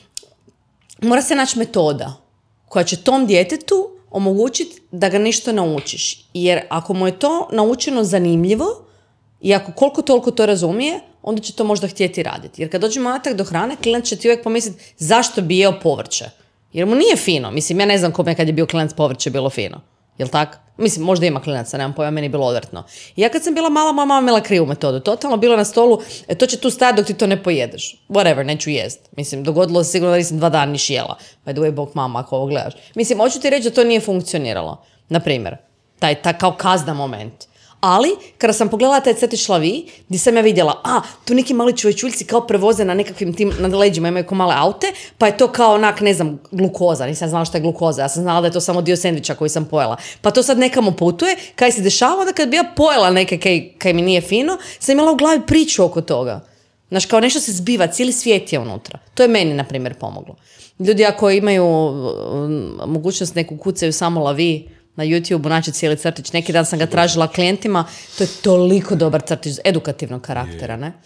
A: mora se naći metoda koja će tom djetetu omogućiti da ga nešto naučiš. Jer ako mu je to naučeno zanimljivo i ako koliko toliko to razumije, onda će to možda htjeti raditi. Jer kad dođemo natrag do hrane, klinac će ti uvijek pomisliti zašto bi jeo povrće. Jer mu nije fino. Mislim, ja ne znam kome kad je bio klinac povrće bilo fino. Jel tako? Mislim, možda ima klinaca, nemam pojma, meni je bilo odvrtno. I ja kad sam bila mala, moja mama imala krivu metodu. Totalno bilo na stolu, to će tu stajati dok ti to ne pojedeš. Whatever, neću jest. Mislim, dogodilo se sigurno da nisam 2 dana niš jela. By the way, bog mama, ako ovo gledaš. Mislim, hoću ti reći da to nije funkcioniralo. Naprimjer, taj kao kazna moment. Ali, kada sam pogledala taj crtić Lavi, gdje sam ja vidjela, tu neki mali čovječuljci kao prevoze na nekakvim tim, na leđima imaju kao male aute, pa je to kao onak, ne znam, glukoza. Nisam znala što je glukoza, ja sam znala da je to samo dio sendviča koji sam pojela. Pa to sad nekamo putuje, kaj se dešava, onda kad bi ja pojela neke kaj mi nije fino, sam imala u glavi priču oko toga. Znaš, kao nešto se zbiva, cijeli svijet je unutra. To je meni, na primjer, pomoglo. Ljudi ako imaju mogućnost neku kucaju samo Lavi na YouTube-u, naći cijeli crtić. Neki dan sam ga tražila klijentima. To je toliko dobar crtić edukativnog karaktera, ne?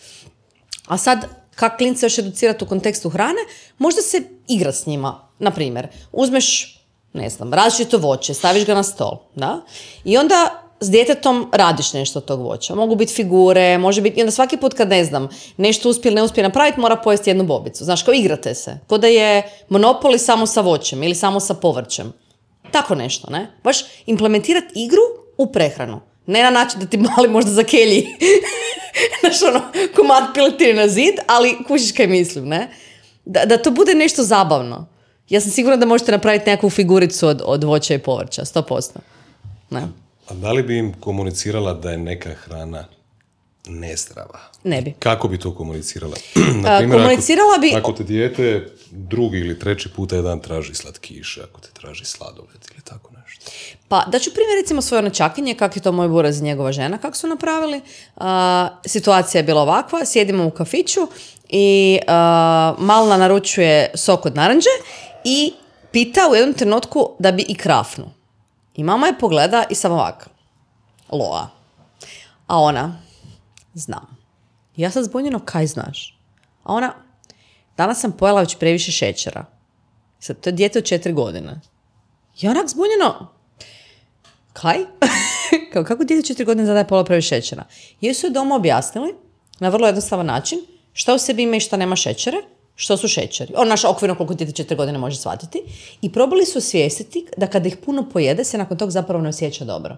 A: A sad, kako klince još educirati u kontekstu hrane, možda se igra s njima. Na primjer, uzmeš, ne znam, različito voće, staviš ga na stol, da? I onda s djetetom radiš nešto od tog voća. Mogu biti figure, može biti, i onda svaki put kad, ne znam, nešto uspije ili ne uspije napraviti, mora pojesti jednu bobicu. Znaš, kao igrate se. Kao da je Monopoly samo sa voćem ili samo sa povrćem. Tako nešto, ne? Baš implementirati igru u prehranu. Ne na način da ti mali možda zakelji znaš, komad piletine na zid, ali kužiš kaj mislim, ne? Da to bude nešto zabavno. Ja sam sigurna da možete napraviti nekakvu figuricu od voća i povrća, 100%. Ne?
B: A da li bi im komunicirala da je neka hrana nezdrava?
A: Ne bi.
B: Kako bi to komunicirala? Naprimjer,
A: komunicirala bi...
B: Ako te dijete drugi ili treći puta jedan traži slatkiše, ako te traži sladoled ili tako nešto.
A: Pa, da ću primjer recimo svoje nečakinje, kako je to moj buraz i njegova žena, kako su napravili. Situacija je bila ovakva, sjedimo u kafiću i Malna naručuje sok od naranđe i pita u jednom trenutku da bi i krafnu. I mama je pogleda i sam ovak. Loa. A ona, znam. Ja sam zbunjeno, kaj znaš? A ona, danas sam pojela već previše šećera. Sad, to je dijete od 4 godine. I onak zbunjeno, kaj? Kako dijete 4 godine zada je pojela previše šećera? Jer su je doma objasnili na vrlo jednostavan način šta u sebi ima i šta nema šećere, što su šećeri. Naš okvirno koliko dijete 4 godine može shvatiti. I probali su osvijestiti da kada ih puno pojede, se nakon tog zapravo ne osjeća dobro.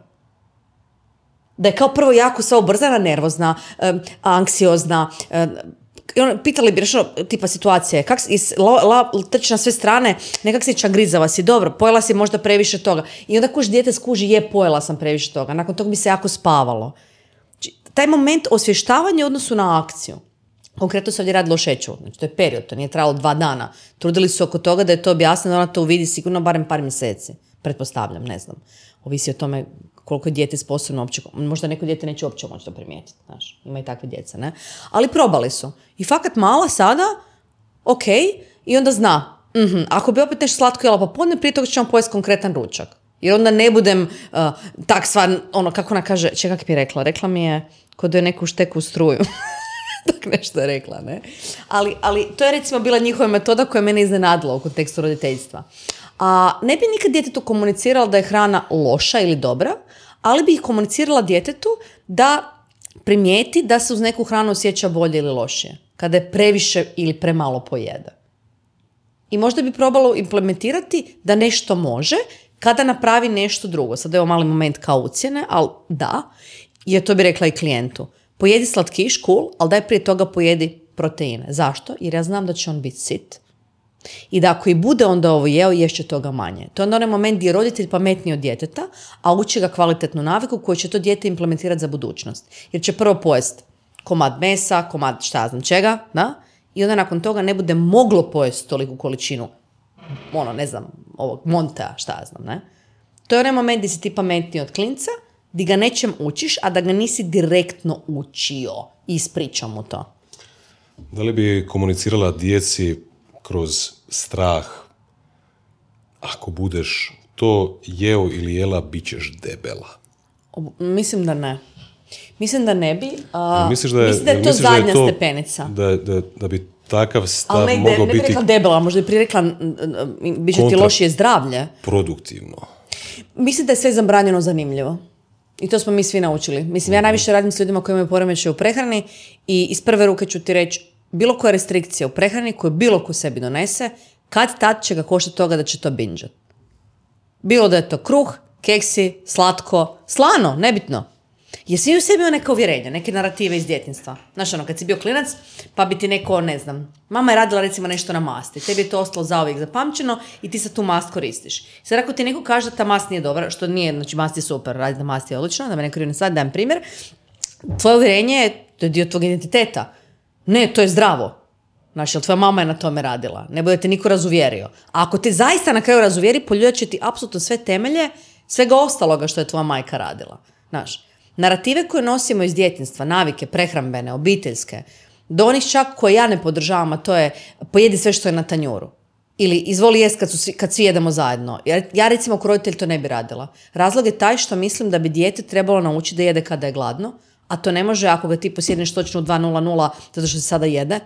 A: Da je kao prvo jako sva ubrzana, nervozna, anksiozna. Pitali bi, rešeno, tipa situacije, kak trči na sve strane, nekak si čagrizava si, dobro, pojela si možda previše toga. I onda kuš dijete skuži, pojela sam previše toga. Nakon toga bi se jako spavalo. Taj moment osvještavanja u odnosu na akciju. Konkretno se ovdje radilo o šeću. Znači, to je period, to nije trajalo 2 dana. Trudili su oko toga da je to objasneno, ona to uvidi sigurno barem par mjeseci. Pretpostavljam, ne znam. Ovisi o tome koliko je dijete sposobno uopće. Možda neko dijete neće uopće moći to primijetiti. Znaš, ima i takve djece, ne? Ali probali su. I fakat mala sada, ok, i onda zna. Ako bi opet nešto slatko jela popodne, prije toga ću vam pojesti konkretan ručak. Jer onda ne budem tak stvar, kako ona kaže, kak mi je rekla? Rekla mi je kod je neku šteku u struju. Tak nešto je rekla, ne? Ali to je recimo bila njihova metoda koja je mene iznenadila u kontekstu roditeljstva. A ne bi nikad djetetu komunicirala da je hrana loša ili dobra, ali bi ih komunicirala djetetu da primijeti da se uz neku hranu osjeća bolje ili lošije. Kada je previše ili premalo pojede. I možda bi probalo implementirati da nešto može kada napravi nešto drugo. Sad je ovo mali moment kao ucjene, ali da, jer to bi rekla i klijentu. Pojedi slatkiš, cool, ali daj prije toga pojedi proteine. Zašto? Jer ja znam da će on biti sit. I da ako i bude onda ovo jeo, ješće toga manje. To je onda onaj moment gdje je roditelj pametniji od djeteta, a uči ga kvalitetnu naviku koju će to dijete implementirati za budućnost. Jer će prvo pojesti komad mesa, komad šta znam čega, da? I onda nakon toga ne bude moglo pojesti toliku količinu, ne znam, ovog montea, šta ja znam, ne? To je onaj moment gdje si ti pametniji od klinca, gdje ga nečem učiš, a da ga nisi direktno učio i ispričao mu to.
B: Da li bi komunicirala djeci kroz strah, ako budeš to jeo ili jela, bit ćeš debela?
A: Mislim da ne. Mislim da ne bi.
B: Mislim
A: da je to zadnja stepenica.
B: Da bi takav stav mogao biti...
A: Ne bi rekla debela, možda bi prije rekla bit će ti lošije zdravlje.
B: Produktivno.
A: Mislim da je sve zabranjeno zanimljivo. I to smo mi svi naučili. Mislim, ja najviše radim s ljudima koji imaju poremećaj u prehrani i iz prve ruke ću ti reći bilo koja restrikcija u prehrani koju bilo ko sebi donese, tad će ga koštati toga da će to binđati. Bilo da je to kruh, keksi, slatko, slano, nebitno. Jer svi u sebi imaju neka uvjerenja, neke narative iz djetinjstva. Znaš, kad si bio klinac, pa bi ti neko, ne znam, mama je radila recimo nešto na masti, tebi je to ostalo zauvijek zapamćeno i ti sad tu mast koristiš. Sad ako ti neko kaže da ta mast nije dobra, što nije, znači mast je super, raditi na masti je odlično, da me neko ne sad dajem primjer, tvoje uvjerenje je, to je dio tvog identiteta. Ne, to je zdravo. Znaš, jer tvoja mama je na tome radila. Ne bude te niko razuvjerio. A ako te zaista na kraju razuvjeri, poljulja će ti apsolutno sve temelje svega ostaloga što je tvoja majka radila. Znaš, narative koje nosimo iz djetinjstva, navike, prehrambene, obiteljske, do onih čak koje ja ne podržavam, a to je pojedi sve što je na tanjuru. Ili izvoli jest kad svi jedemo zajedno. Ja recimo kao roditelj to ne bi radila. Razlog je taj što mislim da bi dijete trebalo naučiti da jede kada je gladno, a to ne može ako ga ti posjedneš točno u 2:00 zato što se sada jede.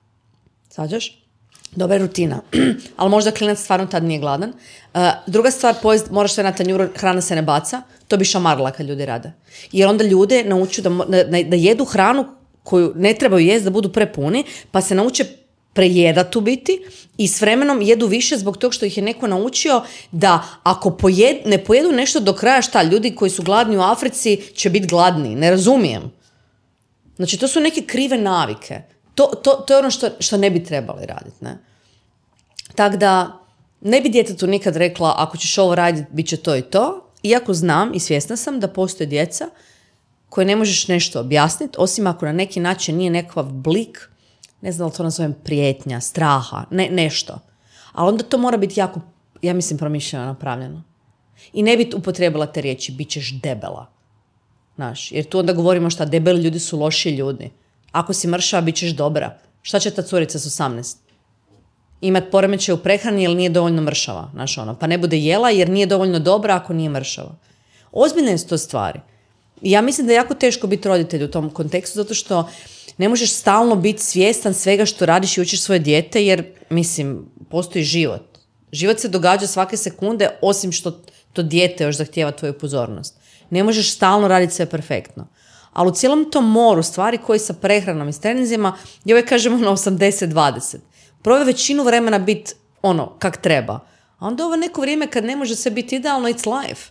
A: Svađaš? Dobra je rutina. Ali možda klinac stvarno tad nije gladan. Druga stvar, moraš sve na tanjuru, hrana se ne baca. To bi šamarila kad ljudi rade. Jer onda ljude nauču da jedu hranu koju ne trebaju jesti, da budu prepuni, pa se nauče prejedat u biti i s vremenom jedu više zbog toga što ih je neko naučio da ako ne pojedu nešto do kraja, šta, ljudi koji su gladni u Africi će biti gladni. Ne razumijem. Znači, to su neke krive navike. To je ono što ne bi trebali raditi, ne? Tako da, ne bi djetetu nikad rekla, ako ćeš ovo raditi, bit će to i to, iako znam i svjesna sam da postoje djeca koje ne možeš nešto objasniti, osim ako na neki način nije nekakav blik, ne znam da li to nazovem prijetnja, straha, nešto. Ali onda to mora biti jako, ja mislim, promišljeno napravljeno. I ne bi upotrijebila te riječi, bit ćeš debela. Znaš, jer tu onda govorimo šta, debeli ljudi su loši ljudi. Ako si mršava, bit ćeš dobra. Šta će ta curica s 18? Imat poremećaj u prehrani jer nije dovoljno mršava. Znaš, pa ne bude jela jer nije dovoljno dobra ako nije mršava. Ozbiljne su to stvari. I ja mislim da je jako teško biti roditelj u tom kontekstu zato što ne možeš stalno biti svjestan svega što radiš i učiš svoje dijete jer, mislim, postoji život. Život se događa svake sekunde osim što to dijete još zahtijeva tvoju pozornost. Ne možeš stalno raditi sve perfektno. Ali u cijelom tom moru stvari koji sa prehranom i s treninzima, ja uvijek kažemo na 80-20. Probaj većinu vremena biti kak treba. A onda ovo neko vrijeme kad ne može sve biti idealno, it's life.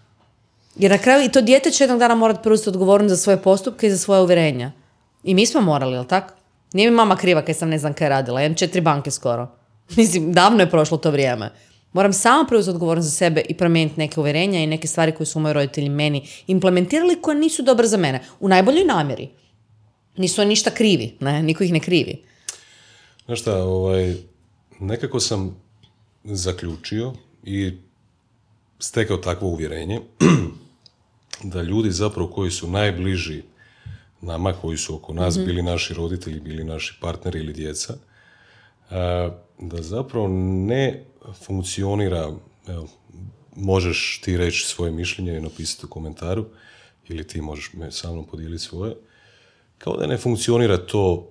A: Jer na kraju i to dijete će jednog dana morati preuzeti odgovornost za svoje postupke i za svoje uvjerenja. I mi smo morali, jel tako? Nije mi mama kriva kad sam ne znam kaj radila. Imam 4 banke skoro. Mislim, davno je prošlo to vrijeme. Moram sama preuzeti odgovornost za sebe i promijeniti neke uvjerenja i neke stvari koje su moji roditelji meni implementirali koje nisu dobre za mene. U najboljoj namjeri. Nisu oni ništa krivi, ne? Niko ih ne krivi.
B: Znaš šta, nekako sam zaključio i stekao takvo uvjerenje da ljudi zapravo koji su najbliži nama, koji su oko nas, bili naši roditelji, bili naši partneri ili djeca, da zapravo ne funkcionira, evo, možeš ti reći svoje mišljenje i napisati u komentaru, ili ti možeš me sa mnom podijeliti svoje, kao da ne funkcionira to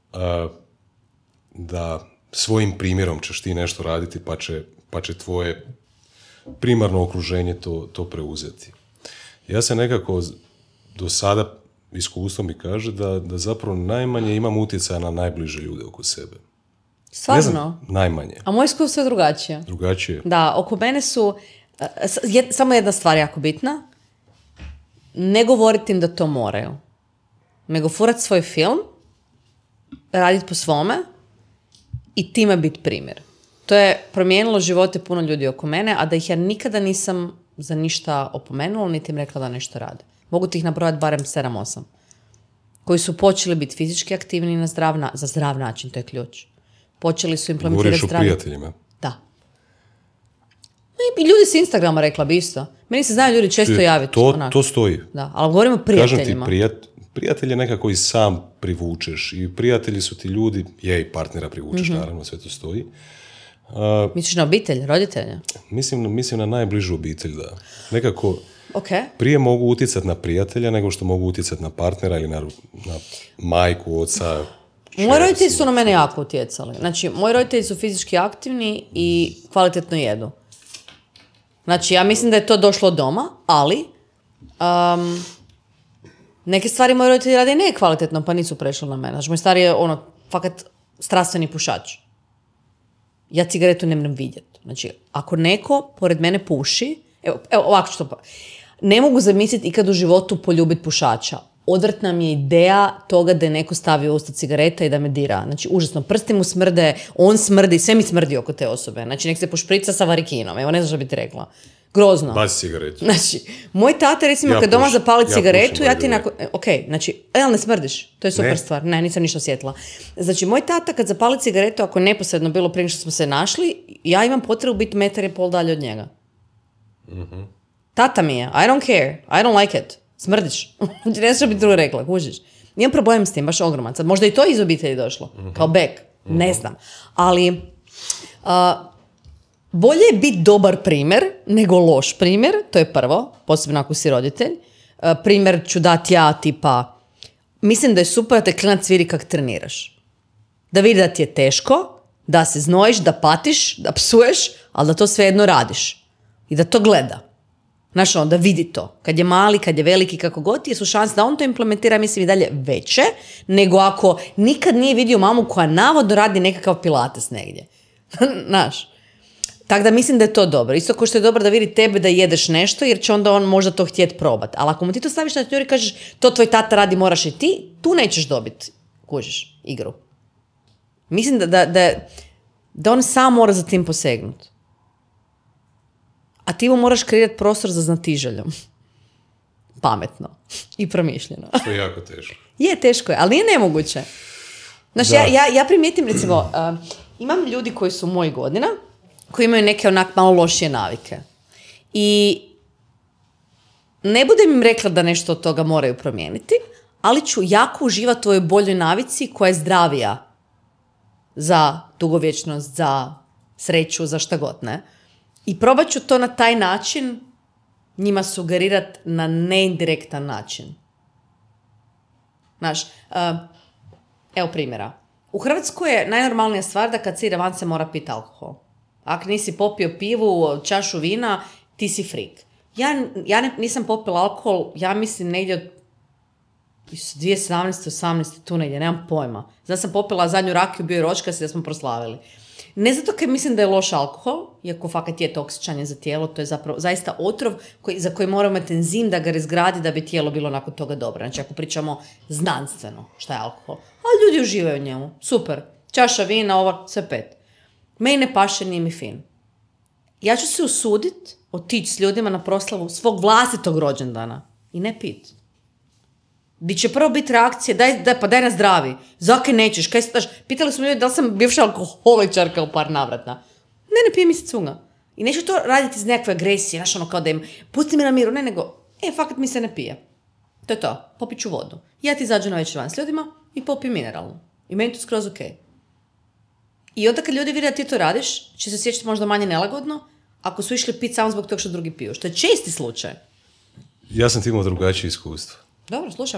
B: da svojim primjerom ćeš ti nešto raditi pa će tvoje primarno okruženje to preuzeti. Ja se nekako do sada iskustvo mi kaže da zapravo najmanje imam utjecaja na najbliže ljude oko sebe.
A: Stvarno?
B: Ne znam, najmanje.
A: A moje iskustvo je drugačije.
B: Drugačije?
A: Da, oko mene su samo jedna stvar jako bitna. Ne govoriti im da to moraju. Nego furati svoj film, raditi po svome i time biti primjer. To je promijenilo živote puno ljudi oko mene, a da ih ja nikada nisam za ništa opomenula, niti im rekla da nešto rade. Mogu ti ih nabrojati barem 7-8. Koji su počeli biti fizički aktivni za zdrav način, to je ključ. Počeli su implementirati zdravi...
B: Govoriš o prijateljima?
A: Da. I ljudi s Instagrama rekla bi isto. Meni se znaju ljudi često javiti.
B: To stoji.
A: Da, ali govorimo o prijateljima.
B: Kažem ti, prijatelje nekako i sam privučeš. I prijatelji su ti ljudi, i partnera privučeš, naravno, sve to stoji.
A: Misliš na obitelj, roditelja?
B: Mislim na najbližu obitelj, da. Nekako
A: prije
B: mogu utjecati na prijatelja nego što mogu utjecati na partnera ili na majku, oca.
A: Moji roditelji su na mene jako utjecali. Znači, moji roditelji su fizički aktivni i kvalitetno jedu. Znači, ja mislim da je to došlo od doma, ali neke stvari moji roditelji rade ne kvalitetno, pa nisu prešli na mene. Znači, moj stari je fakat strastveni pušač. Ja cigaretu ne moram vidjeti. Znači, ako neko pored mene puši, evo ovako što pa. Ne mogu zamisliti ikad u životu poljubiti pušača. Odvratna mi je ideja toga da je neko stavio u usta cigareta i da me dira. Znači, užasno. Prsti mu smrde, on smrdi, sve mi smrdi oko te osobe. Znači, nek se pošprica sa varikinom. Evo, ne znam što bi ti rekla. Grozno.
B: Baci cigaretu.
A: Znači, moj tata, recimo, kad doma zapali cigaretu, ja ti nakon... Ok, znači, ali ne smrdiš? To je super stvar. Ne, nisam ništa osjetila. Znači, moj tata kad zapali cigaretu, ako neposredno bilo prije što smo se našli, ja imam potrebu biti 1,5 metra dalje od njega. Mm-hmm. Tata mi je. I don't care. I don't like it. Smrdiš. Ne što bi drugo rekla, kužiš. Nijem problem s tim, baš ogroman. Sad, možda i to iz obitelji došlo. Mm-hmm. Kao back. Mm-hmm. Ne znam. Ali... bolje je biti dobar primjer nego loš primjer, to je prvo, posebno ako si roditelj. Primjer ću dati ja, tipa, mislim da je super da te klinac vidi kak treniraš. Da vidi da ti je teško, da se znojiš, da patiš, da psuješ, ali da to svejedno radiš. I da to gleda. Znaš, da vidi to. Kad je mali, kad je veliki, kako god, su šanse da on to implementira, mislim, i dalje veće, nego ako nikad nije vidio mamu koja navodno radi nekakav pilates negdje. Znaš. Tako da mislim da je to dobro. Isto kao što je dobro da vidi tebe da jedeš nešto, jer će onda on možda to htjeti probati. Ali ako mu ti to staviš na teoriju i kažeš to tvoj tata radi, moraš i ti, tu nećeš dobiti, kužiš, igru. Mislim da on sam mora za tim posegnuti. A ti mu moraš kreirati prostor za znatiželjom. Pametno. I promišljeno.
B: To je jako teško.
A: Je, teško je, ali nije nemoguće. Znaš, ja primijetim, recimo, imam ljudi koji su mojih godina, koji imaju neke onak malo lošije navike. I ne budem im rekla da nešto od toga moraju promijeniti, ali ću jako uživati u tvojoj boljoj navici koja je zdravija za dugovječnost, za sreću, za šta god, ne? I probat ću to na taj način njima sugerirati na neindirektan način. Znaš, evo primjera. U Hrvatskoj je najnormalnija stvar da kad si ide van se mora piti alkohol. Ako nisi popio pivu, čašu vina, ti si frik. Ja nisam popila alkohol, ja mislim negdje od 2017. 18. tu negdje, nemam pojma. Znači sam popila zadnju rakiju, bio je ročkas da smo proslavili. Ne zato kad mislim da je loš alkohol, iako fakat je toksičan za tijelo, to je zapravo zaista otrov za koji moramo imati enzim da ga razgradi da bi tijelo bilo nakon toga dobro. Znači ako pričamo znanstveno šta je alkohol. Ali ljudi uživaju u njemu. Super. Čaša vina, ovo, sve 5. Meni ne paše, nije mi fin. Ja ću se usuditi otići s ljudima na proslavu svog vlastitog rođendana i ne pit. Di će prvo biti reakcije, daj na zdravi. Zakaj nećeš? Kaj staš? Pitali su mi ljudi da li sam bivša alkoholičarka u par navrata. Ne pijem mi se cunga. I neću to raditi iz nekakve agresije, znaš ono kao da im pusti me na miru, ne nego, fakat mi se ne pije. To je to, popit ću vodu. Ja ti izađu na večer van s ljudima i popijem mineralnu. I meni to skroz ok. I onda kad ljudi vide da ti to radiš, će se sjećati možda manje nelagodno, ako su išli piti samo zbog toga što drugi piju. Što je česti slučaj.
B: Ja sam ti imao drugačije iskustvo.
A: Dobro, slušam.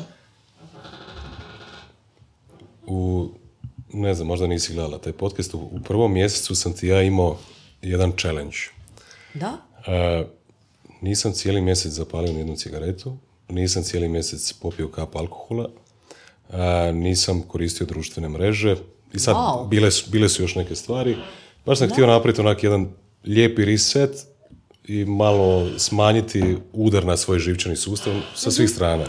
B: Ne znam, možda nisi gledala taj podcast. U prvom mjesecu sam ti ja imao jedan challenge.
A: Da?
B: Nisam cijeli mjesec zapalio ni jednu cigaretu, nisam cijeli mjesec popio kap alkohola, nisam koristio društvene mreže i sad bile su još neke stvari. Baš sam htio napraviti onak jedan lijepi reset i malo smanjiti udar na svoj živčani sustav sa svih strana.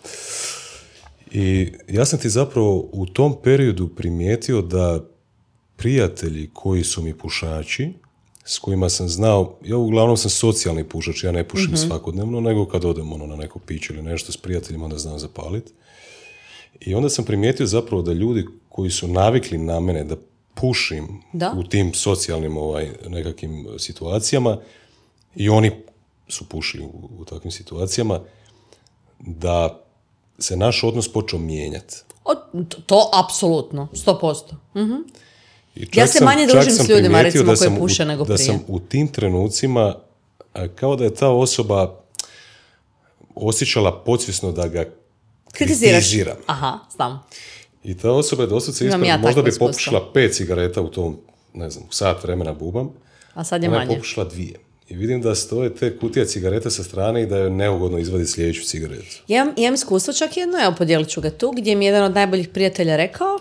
B: I ja sam ti zapravo u tom periodu primijetio da prijatelji koji su mi pušači, s kojima sam znao, ja uglavnom sam socijalni pušač, ja ne pušim svakodnevno, nego kad odem na neko piće ili nešto s prijateljima onda znam zapaliti. I onda sam primijetio zapravo da ljudi koji su navikli na mene da pušim u tim socijalnim nekakvim situacijama i oni su pušili u takvim situacijama, da se naš odnos počeo mijenjati.
A: To apsolutno, 100%. Mm-hmm. Ja se manje družim s ljudima, recimo, koji puše nego prije.
B: Da sam u tim trenucima, kao da je ta osoba osjećala podsvjesno da ga kritiziram.
A: Aha, znam.
B: I ta osoba je doslovce ispravila, možda bi popušila 5 cigareta u tom, ne znam, sat vremena bubam.
A: A sad je manje.
B: Ona je popušila 2. I vidim da stoje te kutije cigareta sa strane i da je neugodno izvaditi sljedeću cigaretu.
A: Ja imam iskustvo čak jedno, evo podijelit ću ga tu, gdje mi je jedan od najboljih prijatelja rekao,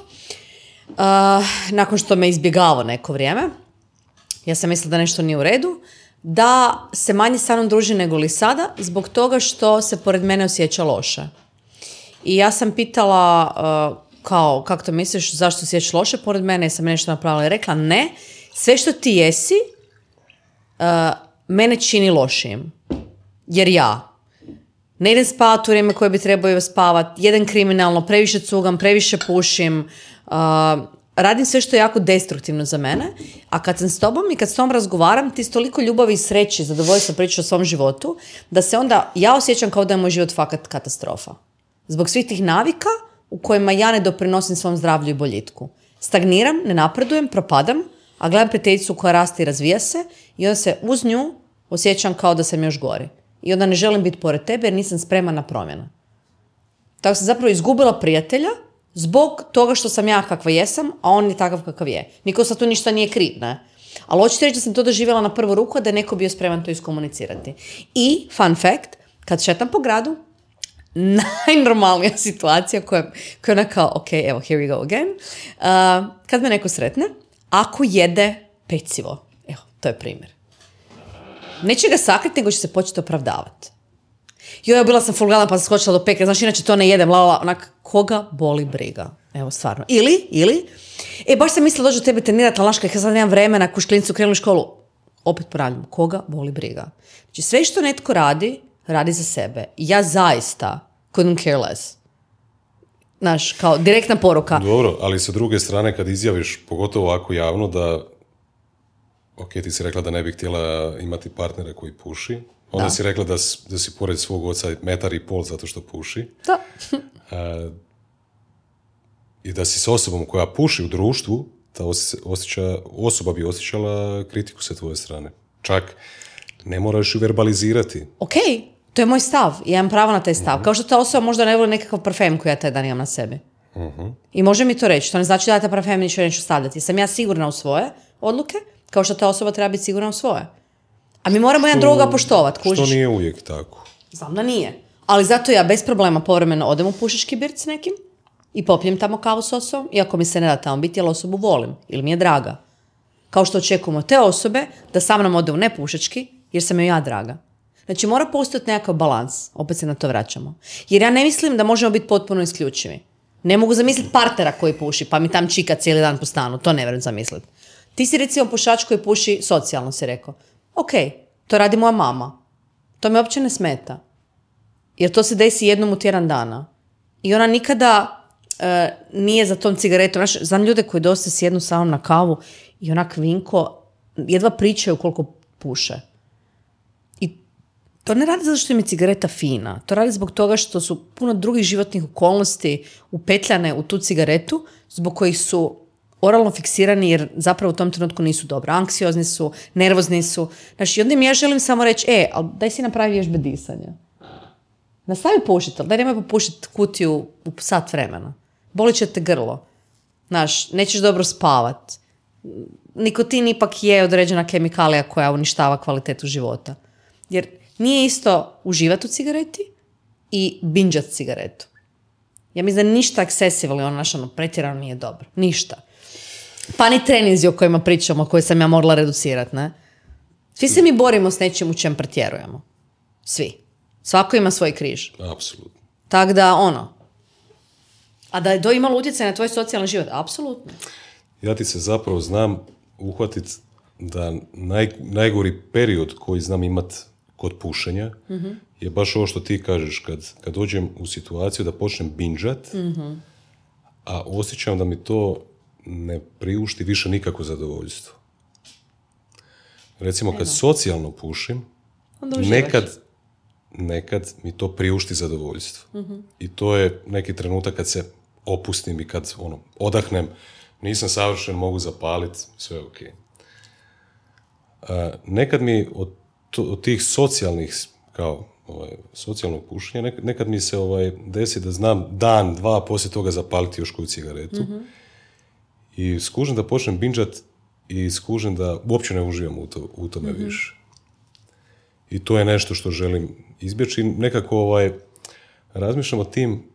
A: nakon što me izbjegavao neko vrijeme, ja sam mislila da nešto nije u redu, da se manje sa mnom druži nego li sada, zbog toga što se pored mene osjeća loše. I ja sam pitala, kako to misliš, zašto se osjećaš loše pored mene, jesam nešto napravila i rekla, ne, sve što ti jesi, mene čini lošijim. Jer ja ne idem spavati u vrijeme koje bi trebao spavati, jedem kriminalno, previše cugam, previše pušim, radim sve što je jako destruktivno za mene, a kad sam s tobom i kad s tobom razgovaram, ti s toliko ljubavi i sreće i zadovoljstva pričaš o svom životu, da se onda ja osjećam kao da je moj život fakat katastrofa. Zbog svih tih navika u kojima ja ne doprinosim svom zdravlju i boljitku. Stagniram, ne napredujem, propadam, a gledam prijateljicu koja raste i razvija se i onda se uz nju osjećam kao da sam još gori. I onda ne želim biti pored tebe jer nisam spremna na promjenu. Tako sam zapravo izgubila prijatelja zbog toga što sam ja kakva jesam, a on je takav kakav je. Niko sad tu ništa nije kriv, ne? Ali hoćete reći da sam to doživjela na prvu ruku, da je neko bio spreman to iskomunicirati. I, fun fact, kad šetam po gradu, najnormalnija situacija koja je ona kao, ok, evo, here we go again, kad me neko sretne, ako jede pecivo, evo, to je primjer. Neće ga sakriti, nego će se početi opravdavati. Joj, bila sam full gladna pa sam skočila do pekara, znaš, inače to ne jedem, onak, koga boli briga. Evo, stvarno. Ili, baš sam mislila dođu tebe trenirati, ali ja sad nemam vremena, kušklincu krenuli u školu. Opet ponavljam, koga boli briga. Znači, sve što netko radi za sebe. Ja zaista couldn't care less. Znaš, kao direktna poruka.
B: Dobro, ali sa druge strane kad izjaviš, pogotovo ovako javno, da ok, ti si rekla da ne bi htjela imati partnera koji puši, onda si rekla da si pored svog oca 1,5 m zato što puši.
A: Da.
B: I da si s osobom koja puši u društvu, ta osoba bi osjećala kritiku sa tvoje strane. Čak ne moraš ju verbalizirati.
A: Ok, to je moj stav. Ja imam pravo na taj stav. Kao što ta osoba možda ne voli nekakav parfem koji ja taj dan imam na sebi. I može mi to reći. To ne znači da ja taj parfem neću stavljati. Sam ja sigurna u svoje odluke, kao što ta osoba treba biti sigurna u svoje. A mi moramo jedan drugoga poštovati, kužiš?
B: Što nije uvijek tako.
A: Znam da nije. Ali zato ja bez problema povremeno odem u pušački birt s nekim i popijem tamo kavu s osobom, iako mi se ne da tamo biti, jer osobu volim ili mi je draga. Kao što očekujemo te osobe da sa mnom ode u nepušački, jer sam joj ja draga. Znači mora postojati nekakav balans, opet se na to vraćamo. Jer ja ne mislim da možemo biti potpuno isključivi. Ne mogu zamisliti partnera koji puši, pa mi tam čika cijeli dan po stanu, to ne vjerujem zamisliti. Ti si recimo pušač koji puši socijalno, si rekao. Ok, to radi moja mama. To me uopće ne smeta. Jer to se desi jednom u tjedan dana. I ona nikada nije za tom cigaretom. Znaš, znam ljude koji dosta sjednu sa mnom na kavu i onak vinko, jedva pričaju koliko puše. I to ne radi zato što im je cigareta fina. To radi zbog toga što su puno drugih životnih okolnosti upetljane u tu cigaretu, zbog kojih su oralno fiksirani jer zapravo u tom trenutku nisu dobro. Anksiozni su, nervozni su. Znači, onda im ja želim samo reći, ali daj si napravi vježbe disanja. Nastavi pušiti, ali daj nemoj popušiti kutiju u sat vremena. Bolit će te grlo. Znaš, nećeš dobro spavat. Nikotin ipak je određena kemikalija koja uništava kvalitetu života. Jer nije isto uživati u cigareti i binđati cigaretu. Ja mislim da ništa excessively, pretjerano nije dobro. Ništa. Pa ni treninzi o kojima pričamo, koje sam ja morala reducirati, ne? Svi se mi borimo s nečim u čem pretjerujemo. Svi. Svako ima svoj križ.
B: Apsolutno.
A: Tako da, a da je to imalo utjecaj na tvoj socijalni život? Apsolutno.
B: Ja ti se zapravo znam uhvatiti da najgori period koji znam imat kod pušenja je baš ovo što ti kažeš, kad dođem u situaciju da počnem binđat, a osjećam da mi to ne priušti više nikako zadovoljstvo. Recimo, kad socijalno pušim, nekad mi to priušti zadovoljstvo. I to je neki trenutak kad se opustim i kad odahnem, nisam savršen, mogu zapaliti, sve ok. Nekad mi od tih socijalnih, kao socijalnog pušenja, nekad mi se desi da znam dan, dva poslije toga zapaliti još koju cigaretu. I skužim da počnem binđat i skužim da uopće ne uživam u tome više. I to je nešto što želim izbjeći. Nekako razmišljam o tim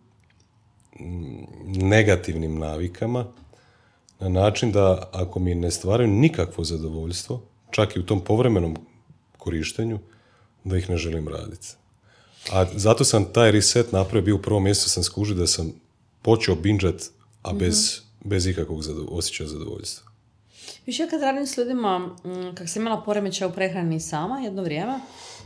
B: negativnim navikama na način da ako mi ne stvaraju nikakvo zadovoljstvo, čak i u tom povremenom korištenju, da ih ne želim raditi. A zato sam taj reset napravio, bio u prvom mjestu, sam skužio da sam počeo binđat, a bez ikakvog osjećaja zadovoljstva.
A: Više kad radim s ljudima, kako sam imala poremećaj u prehrani sama jedno vrijeme,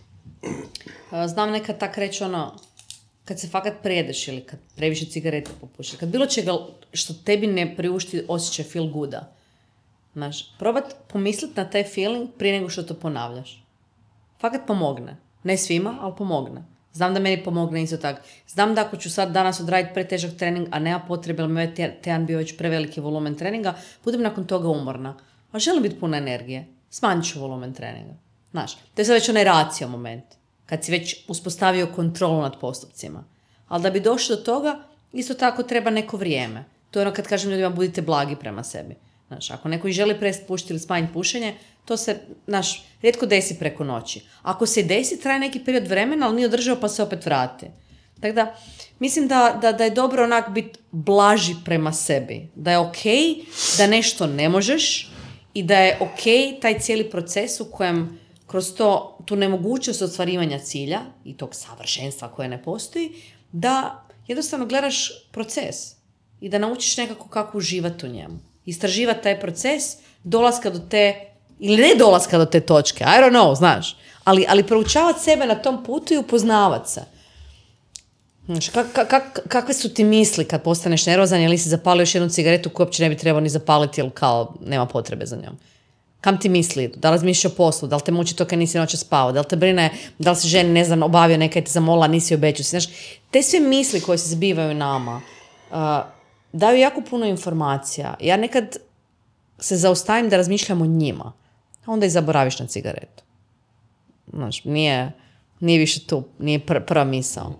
A: znam nekad tak reći kad se fakat prijedeš ili kad previše cigareta popušiš, kad bilo čega što tebi ne priušti osjećaj feel gooda, znaš, probat pomisliti na taj feeling prije nego što to ponavljaš. Fakat pomogne. Ne svima, ali pomogne. Znam da meni pomogne isto tako. Znam da ako ću sad danas odraditi pretežak trening, a nema potrebe, jer mi je tjedan bio već preveliki volumen treninga, budem nakon toga umorna. A želim biti puna energije. Smanjit ću volumen treninga. Znaš, to je sad već onaj racio moment. Kad si već uspostavio kontrolu nad postupcima. Ali da bi došlo do toga, isto tako treba neko vrijeme. To je ono kad kažem ljudima, budite blagi prema sebi. Znaš, ako neko i želi prestati pušiti ili smanjiti pušenje, to se, znaš, rijetko desi preko noći. Ako se desi, traje neki period vremena, ali nije održao pa se opet vrati. Tako da, mislim da je dobro onak biti blaži prema sebi. Da je okej da nešto ne možeš i da je okej taj cijeli proces u kojem kroz tu nemogućnost ostvarivanja cilja i tog savršenstva koje ne postoji, da jednostavno gledaš proces i da naučiš nekako kako uživati u njemu. Istraživati taj proces dolaska do te, ili ne dolaska do te točke, I don't know, znaš, ali proučavati sebe na tom putu i upoznavati se. Znaš, kakve su ti misli kad postaneš nervozan ili si zapalio još jednu cigaretu koju uopće ne bi trebao ni zapaliti jer kao nema potrebe za njom? Kam ti misli idu? Da li razmišljaš o poslu? Da li te muči to kad nisi noće spavao? Da li te brine, da li si ženi, ne znam, obavio nekaj te zamola, nisi obećao? Znaš, te sve misli koje se zbivaju nama daju jako puno informacija. Ja nekad se zaustavim da razmišljam o njima. A onda i zaboraviš na cigaretu. Znaš, nije više tu, nije prva misao.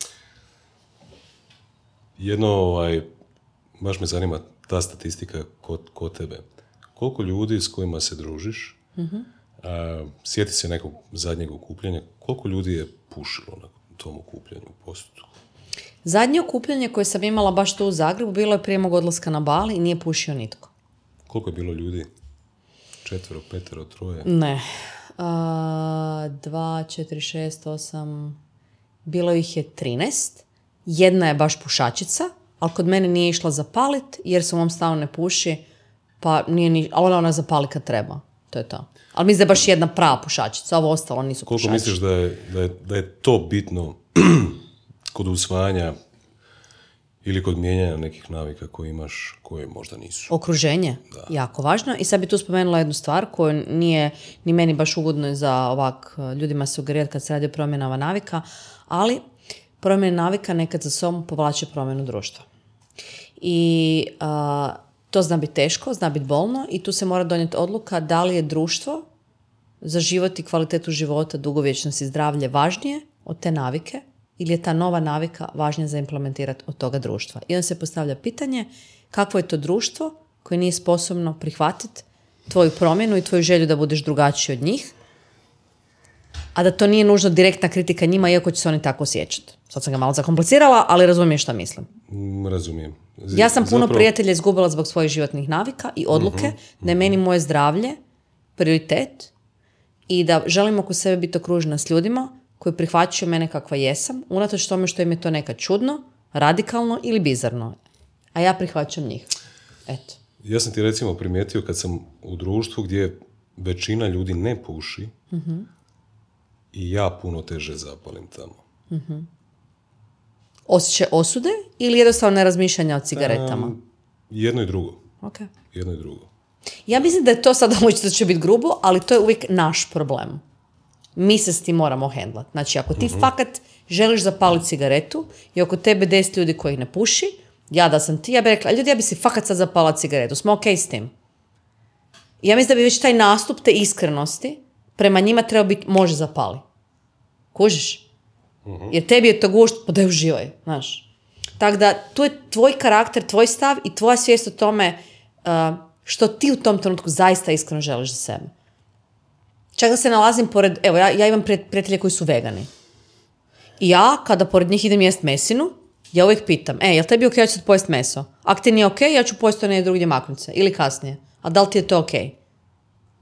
B: Jedno, baš me zanima ta statistika kod tebe. Koliko ljudi s kojima se družiš, sjeti se nekog zadnjeg okupljanja, koliko ljudi je pušilo na tom okupljanju u postotku?
A: Zadnje okupljanje koje sam imala baš tu u Zagrebu bilo je prije mog odlaska na Bali i nije pušio nitko.
B: Koliko je bilo ljudi? 4, 5, 3?
A: Ne. 2, 4, 6, 8... Bilo ih je 13. Jedna je baš pušačica, ali kod mene nije išla zapalit, jer se u mom stanu ne puši, pa nije ni... Ali ona zapali kad treba. To je to. Ali mislim da je baš jedna prava pušačica, ovo ostalo nisu pušači.
B: Koliko misliš da je to bitno kod usvajanja ili kod mijenjanja nekih navika koje imaš, koje možda nisu?
A: Okruženje, jako važno. I sad bi tu spomenula jednu stvar koju nije ni meni baš ugodno za ovak ljudima sugerirati kad se radi o promjenama navika, ali promjene navika nekad za sobom povlače promjenu društva. I to zna biti teško, zna biti bolno i tu se mora donijeti odluka da li je društvo za život i kvalitetu života, dugovječnost i zdravlje važnije od te navike ili je ta nova navika važnija za implementirati od toga društva. I onda se postavlja pitanje kakvo je to društvo koje nije sposobno prihvatiti tvoju promjenu i tvoju želju da budeš drugačiji od njih, a da to nije nužno direktna kritika njima, iako će se oni tako osjećati. Sad sam ga malo zakomplicirala, ali razumiješ šta mislim.
B: Razumijem.
A: Ja sam puno prijatelja izgubila zbog svojih životnih navika i odluke da je meni moje zdravlje prioritet i da želim oko sebe biti okružena s ljudima koji prihvaćaju mene kakva jesam, unatoč tome što im je to nekad čudno, radikalno ili bizarno. A ja prihvaćam njih. Eto.
B: Ja sam ti recimo primijetio kad sam u društvu gdje većina ljudi ne puši i ja puno teže zapalim tamo.
A: Osjećaj osude ili jednostavno nerazmišljanja o cigaretama?
B: Jedno i drugo.
A: Okay.
B: Jedno i drugo.
A: Ja mislim da je to sad da će biti grubo, ali to je uvijek naš problem. Mi se s tim moramo hendlati. Znači, ako ti fakat želiš zapaliti cigaretu i oko tebe 10 ljudi koji ne puši, ja da sam ti, ja bih rekla, ljudi, ja bi si fakat sad zapala cigaretu. Smo okej s tim. Ja mislim da bi već taj nastup te iskrenosti prema njima treba biti može zapali. Kužiš? Jer tebi je to gušt, pa da uživaj, znaš. Tako da, tu je tvoj karakter, tvoj stav i tvoja svijest o tome što ti u tom trenutku zaista iskreno želiš za sebe. Čak da se nalazim pored, evo, ja imam prijatelje koji su vegani. I ja, kada pored njih idem jest mesinu, ja uvijek pitam, jel tebi ok, ja ću sad pojesti meso? Ako ti nije ok, ja ću pojesti to negdje drugdje maknuti se. Ili kasnije. A da li ti je to ok?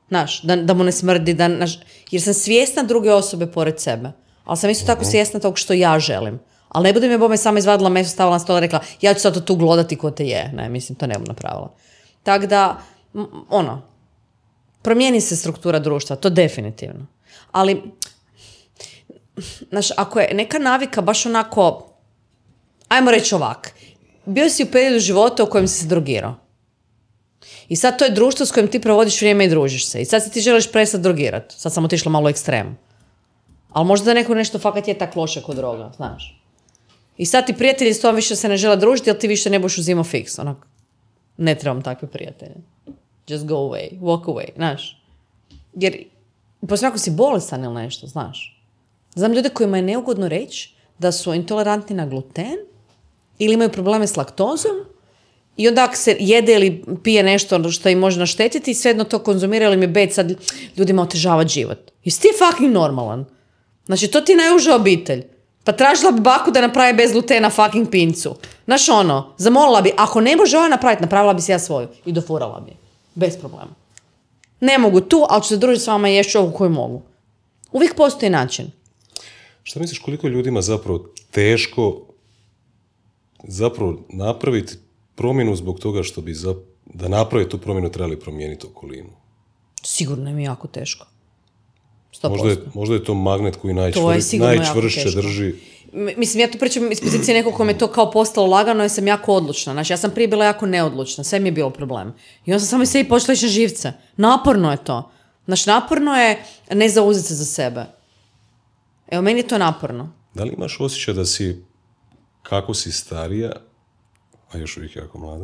A: Znaš, da mu ne smrdi, jer sam svjesna druge osobe pored sebe. Ali sam isto tako svjesna tog što ja želim. Ali ne bude mi bome sama izvadila meso, stavila na stol i rekla, ja ću sad to tu glodati ko te je. Ne, mislim, to ne bi napravila. Tako da, promijeni se struktura društva, to definitivno. Ali, znaš, ako je neka navika baš onako, ajmo reći ovak, bio si u periodu života u kojem si se drogirao. I sad to je društvo s kojim ti provodiš vrijeme i družiš se. I sad se ti želiš prestati drogirati. Sad sam otišla malo u ekstremu. Ali možda da neko nešto fakat je tak loše kod droga, znaš. I sad ti prijatelji s tom više se ne žele družiti, jer ti više ne budeš uzimao fiks. Onak, ne trebam takve prijatelje. Just go away, walk away, znaš. Jer, poslije ako si bolestan ili nešto, znaš. Znam ljude kojima je neugodno reći da su intolerantni na gluten ili imaju probleme s laktozom i onda ako se jede ili pije nešto što im može naštetiti i svejedno to konzumira ili mi je bed sad ljudima otežavati život. Jesi ti fucking normalan? Znači, to ti je najuža obitelj. Pa tražila bi baku da napravi bez glutena fucking pincu. Znaš zamolila bi, ako ne može ova napraviti, napravila bi si ja svoju. I dofurala bi. Bez problema. Ne mogu tu, ali ću se družiti s vama i ješću ovu koju mogu. Uvijek postoji način.
B: Šta misliš koliko ljudima zapravo teško zapravo napraviti promjenu zbog toga što bi da napravi tu promjenu trebali promijeniti okolinu?
A: Sigurno mi je jako teško.
B: 100%. Možda je to magnet koji najčvršće drži.
A: Mislim, ja to pričam iz pozicije nekog kome je to kao postalo lagano jer sam jako odlučna. Znači, ja sam prije bila jako neodlučna. Sve mi je bilo problem. I onda sam samo i sebi počela ići na živce. Naporno je to. Znači, naporno je ne zauzeti se za sebe. Evo, meni je to naporno.
B: Da li imaš osjećaj da si, kako si starija, a još uvijek jako mlada,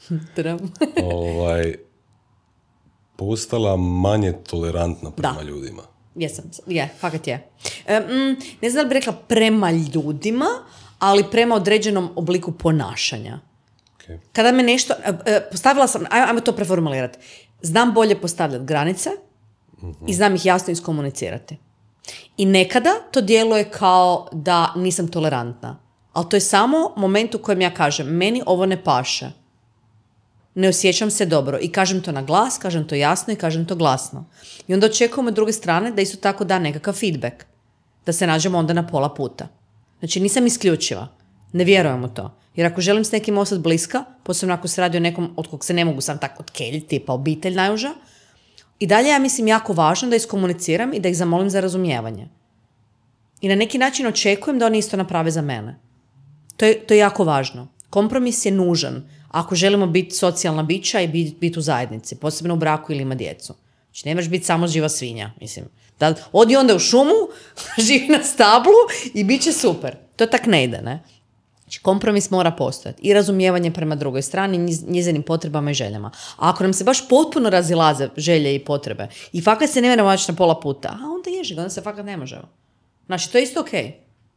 B: postala manje tolerantna prema ljudima?
A: Jesam, fakat je. Ne znam da li bi rekla prema ljudima, ali prema određenom obliku ponašanja.
B: Okay.
A: Kada me nešto, postavila sam, ajmo to preformulirati, znam bolje postavljati granice i znam ih jasno iskomunicirati. I nekada to djeluje kao da nisam tolerantna. Ali to je samo moment u kojem ja kažem, meni ovo ne paše. Ne osjećam se dobro. I kažem to na glas, kažem to jasno i kažem to glasno. I onda očekujem od druge strane da isto tako da nekakav feedback. Da se nađemo onda na pola puta. Znači nisam isključiva. Ne vjerujem u to. Jer ako želim s nekim ostati bliska, posebno ako se radi o nekom od kog se ne mogu sam tako otkeljiti, pa obitelj najuža, i dalje ja mislim jako važno da iskomuniciram i da ih zamolim za razumijevanje. I na neki način očekujem da oni isto naprave za mene. To je jako važno. Kompromis je nužan ako želimo biti socijalna bića i biti u zajednici, posebno u braku ili ima djecu. Znači, ne možeš biti samo živa svinja, mislim. Da, odi onda u šumu, živi na stablu i bit će super. To tak ne ide, ne? Znači, kompromis mora postojati. I razumijevanje prema drugoj strani, njezinim potrebama i željama. A ako nam se baš potpuno razilaze želje i potrebe i fakat se ne možemo naći na pola puta, a onda ježi ga, onda se fakat ne možemo. Znači, to je isto okej.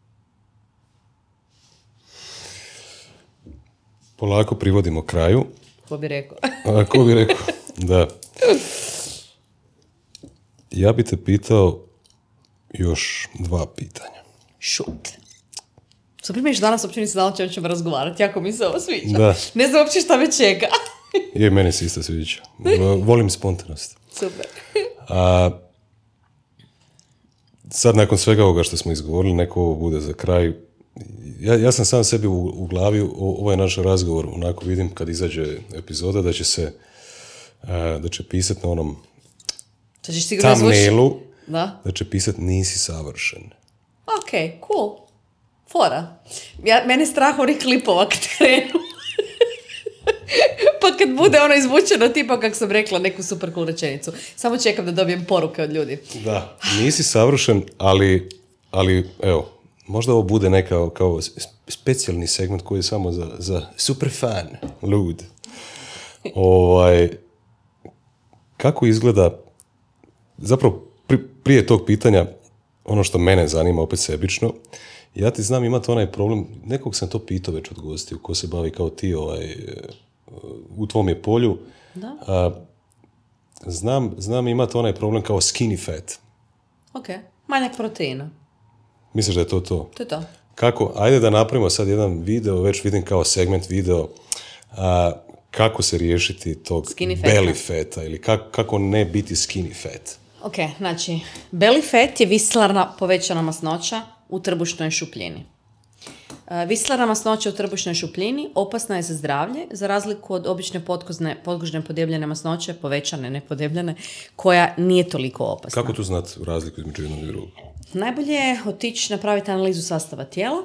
B: Polako privodimo kraju.
A: Ko bi rekao?
B: Ko bi rekao, da. Ja bi te pitao još 2 pitanja.
A: Šut. Što primjeriš danas uopće nisam dala čemu ćemo razgovarati, jako mi se ovo sviđa.
B: Da.
A: Ne znam uopće šta me čeka.
B: Je, meni se isto sviđa. Volim spontanost.
A: Super.
B: Sad nakon svega ovoga što smo izgovorili, neko ovo bude za kraj. Ja sam sam sebi u glavi, ovaj naš razgovor, onako vidim kad izađe epizoda, da će pisati na onom thumbnailu, da će pisati nisi savršen.
A: Ok, cool. Fora. Mene je strah onih klipova kad krenu. Pa kad bude ono izvučeno, tipa kako sam rekla neku super cool rečenicu. Samo čekam da dobijem poruke od ljudi.
B: Da, nisi savršen, ali evo, možda ovo bude neka kao specijalni segment koji je samo za super fan, lud. Kako izgleda, zapravo prije tog pitanja, ono što mene zanima, opet sebično, ja ti znam imati onaj problem, nekog sam to pitao već od gostiju, ko se bavi kao ti u tvom je polju. Da. Znam imati onaj problem kao skinny fat.
A: Ok, manjak proteina.
B: Misliš da je to?
A: To je to.
B: Kako? Ajde da napravimo sad jedan video, već vidim kao segment video, kako se riješiti tog belly fata ili kako ne biti skinny fat?
A: Ok, znači, belly fat je viscelarna povećana masnoća u trbušnoj šupljini. Viscelarna masnoća u trbušnoj šupljini opasna je za zdravlje, za razliku od obične podkožne podebljene masnoće, povećane, ne podebljene, koja nije toliko opasna.
B: Kako tu znati razliku između jednog i drugog?
A: Najbolje je otići napraviti analizu sastava tijela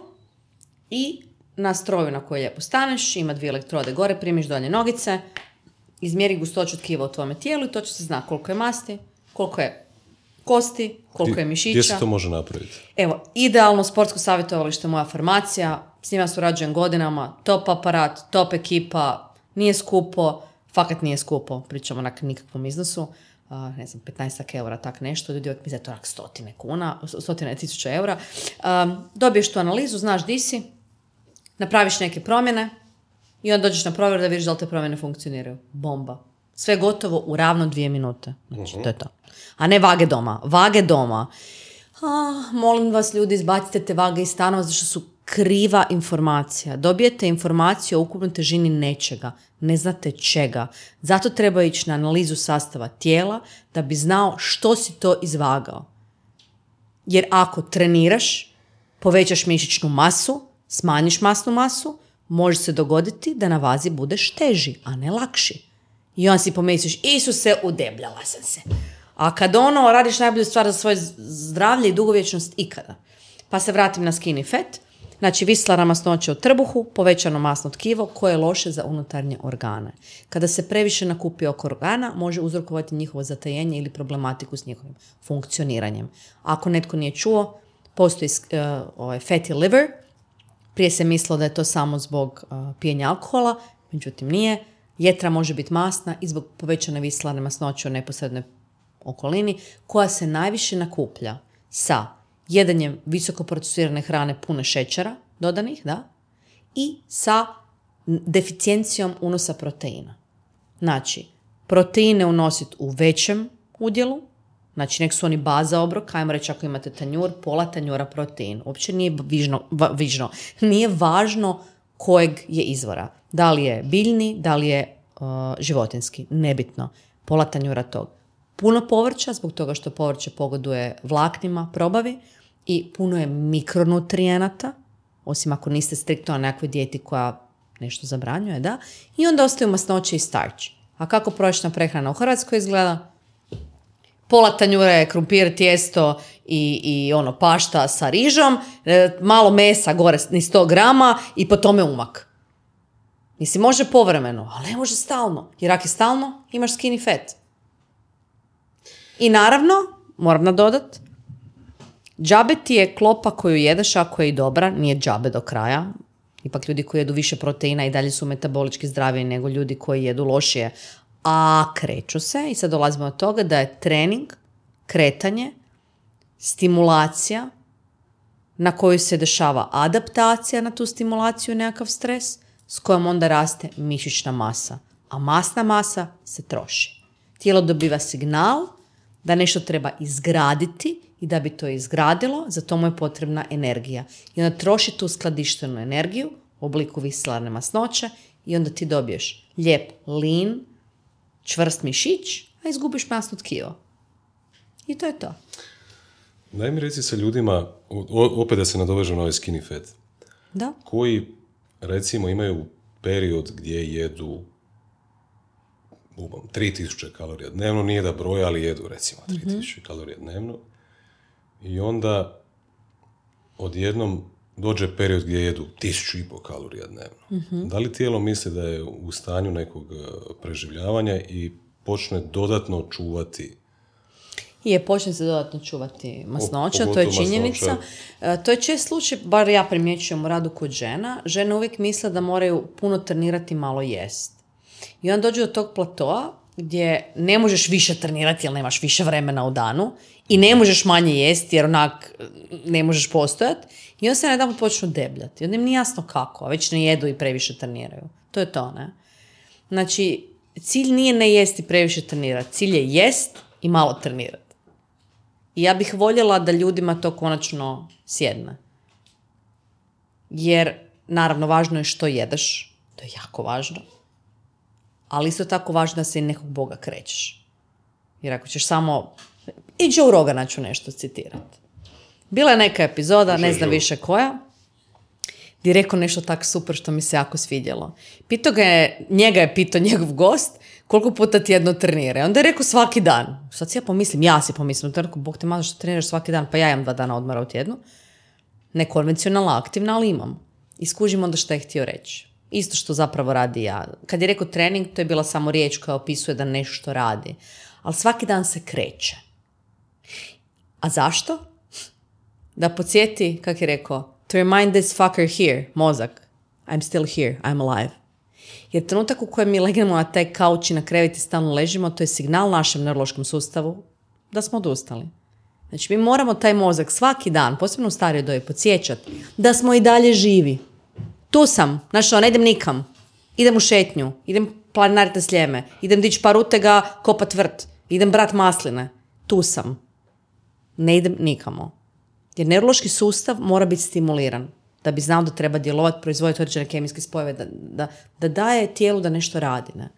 A: i na stroju na koji lijepo staneš, ima 2 elektrode gore, primiš dolje nogice, izmjeri gustoću tkiva u tvome tijelu i to će se znati koliko je masti, koliko je kosti, koliko je mišića.
B: Gdje se to može napraviti?
A: Evo, idealno sportsko savjetovalište Moja farmacija, s njima surađujem godinama, top aparat, top ekipa, nije skupo, fakat nije skupo, pričamo onak nikakvom iznosu, ne znam, 15 eura, tak nešto, ljudi uvijek misle to onak 100.000 eura. Dobiješ tu analizu, znaš di si, napraviš neke promjene i onda dođeš na provjeru da vidiš da li te promjene funkcioniraju. Bomba. Sve gotovo u ravno 2 minute. Znači, to je to. A ne vage doma. Vage doma. Molim vas, ljudi, izbacite te vage iz stanova zato što su kriva informacija. Dobijete informaciju o ukupnoj težini nečega. Ne znate čega. Zato treba ići na analizu sastava tijela da bi znao što si to izvagao. Jer ako treniraš, povećaš mišićnu masu, smanjiš masnu masu, može se dogoditi da na vazi budeš teži, a ne lakši. I onda si pomisliš, Isuse, udebljala sam se. A kad radiš najbolju stvar za svoje zdravlje i dugovječnost ikada. Pa se vratim na skinny fat. Znači, viscelarna masnoća u trbuhu, povećano masno tkivo koje je loše za unutarnje organe. Kada se previše nakupi oko organa, može uzrokovati njihovo zatajenje ili problematiku s njihovim funkcioniranjem. Ako netko nije čuo, postoji fatty liver. Prije se mislilo da je to samo zbog pijenja alkohola, međutim nije. Jetra može biti masna i zbog povećane viscelarne masnoće u neposrednoj okolini, koja se najviše nakuplja sa jedanjem visoko procesirane hrane pune šećera dodanih, da, i sa deficijencijom unosa proteina. Znači, proteine unositi u većem udjelu, znači nek su oni baza obrok, ajmo reći ako imate tanjur, pola tanjura protein. Uopće nije nije važno kojeg je izvora. Da li je biljni, da li je životinski, nebitno. Pola tanjura tog. Puno povrća, zbog toga što povrće pogoduje vlaknima, probavi, i puno je mikronutrijenata, osim ako niste striktno na nekakvoj dijeti koja nešto zabranjuje, da, i onda ostaju masnoće i starch. A kako prosječna prehrana u Hrvatskoj izgleda? Pola tanjura je krumpir, tijesto i pašta sa rižom, malo mesa gore ni 100 grama i po tome umak. Mislim, može povremeno, ali ne može stalno. Jer ako je stalno, imaš skinny fat. I naravno, moram nadodat, džabe ti je klopa koju jedeš ako je i dobra, nije džabe do kraja. Ipak ljudi koji jedu više proteina i dalje su metabolički zdraviji nego ljudi koji jedu lošije, a kreću se. I sad dolazimo od toga da je trening, kretanje, stimulacija na koju se dešava adaptacija na tu stimulaciju, nekakav stres, s kojom onda raste mišićna masa. A masna masa se troši. Tijelo dobiva signal da nešto treba izgraditi i da bi to izgradilo, za to mu je potrebna energija. I onda troši tu skladištenu energiju u obliku viscelarne masnoće i onda ti dobiješ lijep, lean, čvrst mišić, a izgubiš masno tkivo. I to je to.
B: Daj mi reci sa ljudima, opet da se nadovežem na ovaj skinny fat,
A: da?
B: Koji recimo imaju period gdje jedu 3000 kalorija dnevno, nije da broje, ali jedu recimo 3000 kalorija dnevno, i onda odjednom dođe period gdje jedu 1500 kalorija dnevno. Da li tijelo misli da je u stanju nekog preživljavanja i počne dodatno čuvati?
A: Počne se dodatno čuvati masnoća, to je činjenica. To je čest slučaj, bar ja primjećujem u radu kod žena. Žene uvijek misle da moraju puno trenirati, malo jest. I onda dođu do tog platoa gdje ne možeš više trenirati jer nemaš više vremena u danu i ne možeš manje jesti jer onak ne možeš postojati. I onda se najedanput počnu debljati. I onda im nije jasno kako, a već ne jedu i previše treniraju. To je to, ne? Znači, cilj nije ne jesti previše trenirati. Cilj je jest i malo trenirati. I ja bih voljela da ljudima to konačno sjedne. Jer, naravno, važno je što jedeš. To je jako važno. Ali isto tako važno da se i nekog Boga krećeš. Jer ako ćeš samo... I Joe Rogana ću nešto citirati. Bila je neka epizoda, ne znam više koja, gdje je rekao nešto tako super što mi se jako svidjelo. Njega je pitao njegov gost koliko puta tjedno trenira. I onda je rekao svaki dan. Sad ja si pomislim, Bog te malo što treniraš svaki dan, pa ja imam 2 dana odmora u tjednu. Nekonvencionalno aktivna, ali imam. I skužim onda što je htio reći. Isto što zapravo radi ja. Kad je rekao trening, to je bila samo riječ koja opisuje da nešto radi. Ali svaki dan se kreće. A zašto? Da podsjeti, kako je rekao, to remind this fucker here, mozak, I'm still here, I'm alive. Jer trenutak u kojem mi legnemo na taj kauč i na krevet i stalno ležimo, to je signal našem neurološkom sustavu da smo odustali. Znači, mi moramo taj mozak svaki dan, posebno u starijoj dobi, podsjećati da smo i dalje živi. Tu sam, ne idem nikam. Idem u šetnju, idem planinariti Sljeme, idem dići par utega, kopat vrt, idem brat masline. Tu sam. Ne idem nikamo. Jer neurološki sustav mora biti stimuliran da bi znao da treba djelovati, proizvoditi određene kemijske spojeve, da daje tijelu da nešto radi. Ne?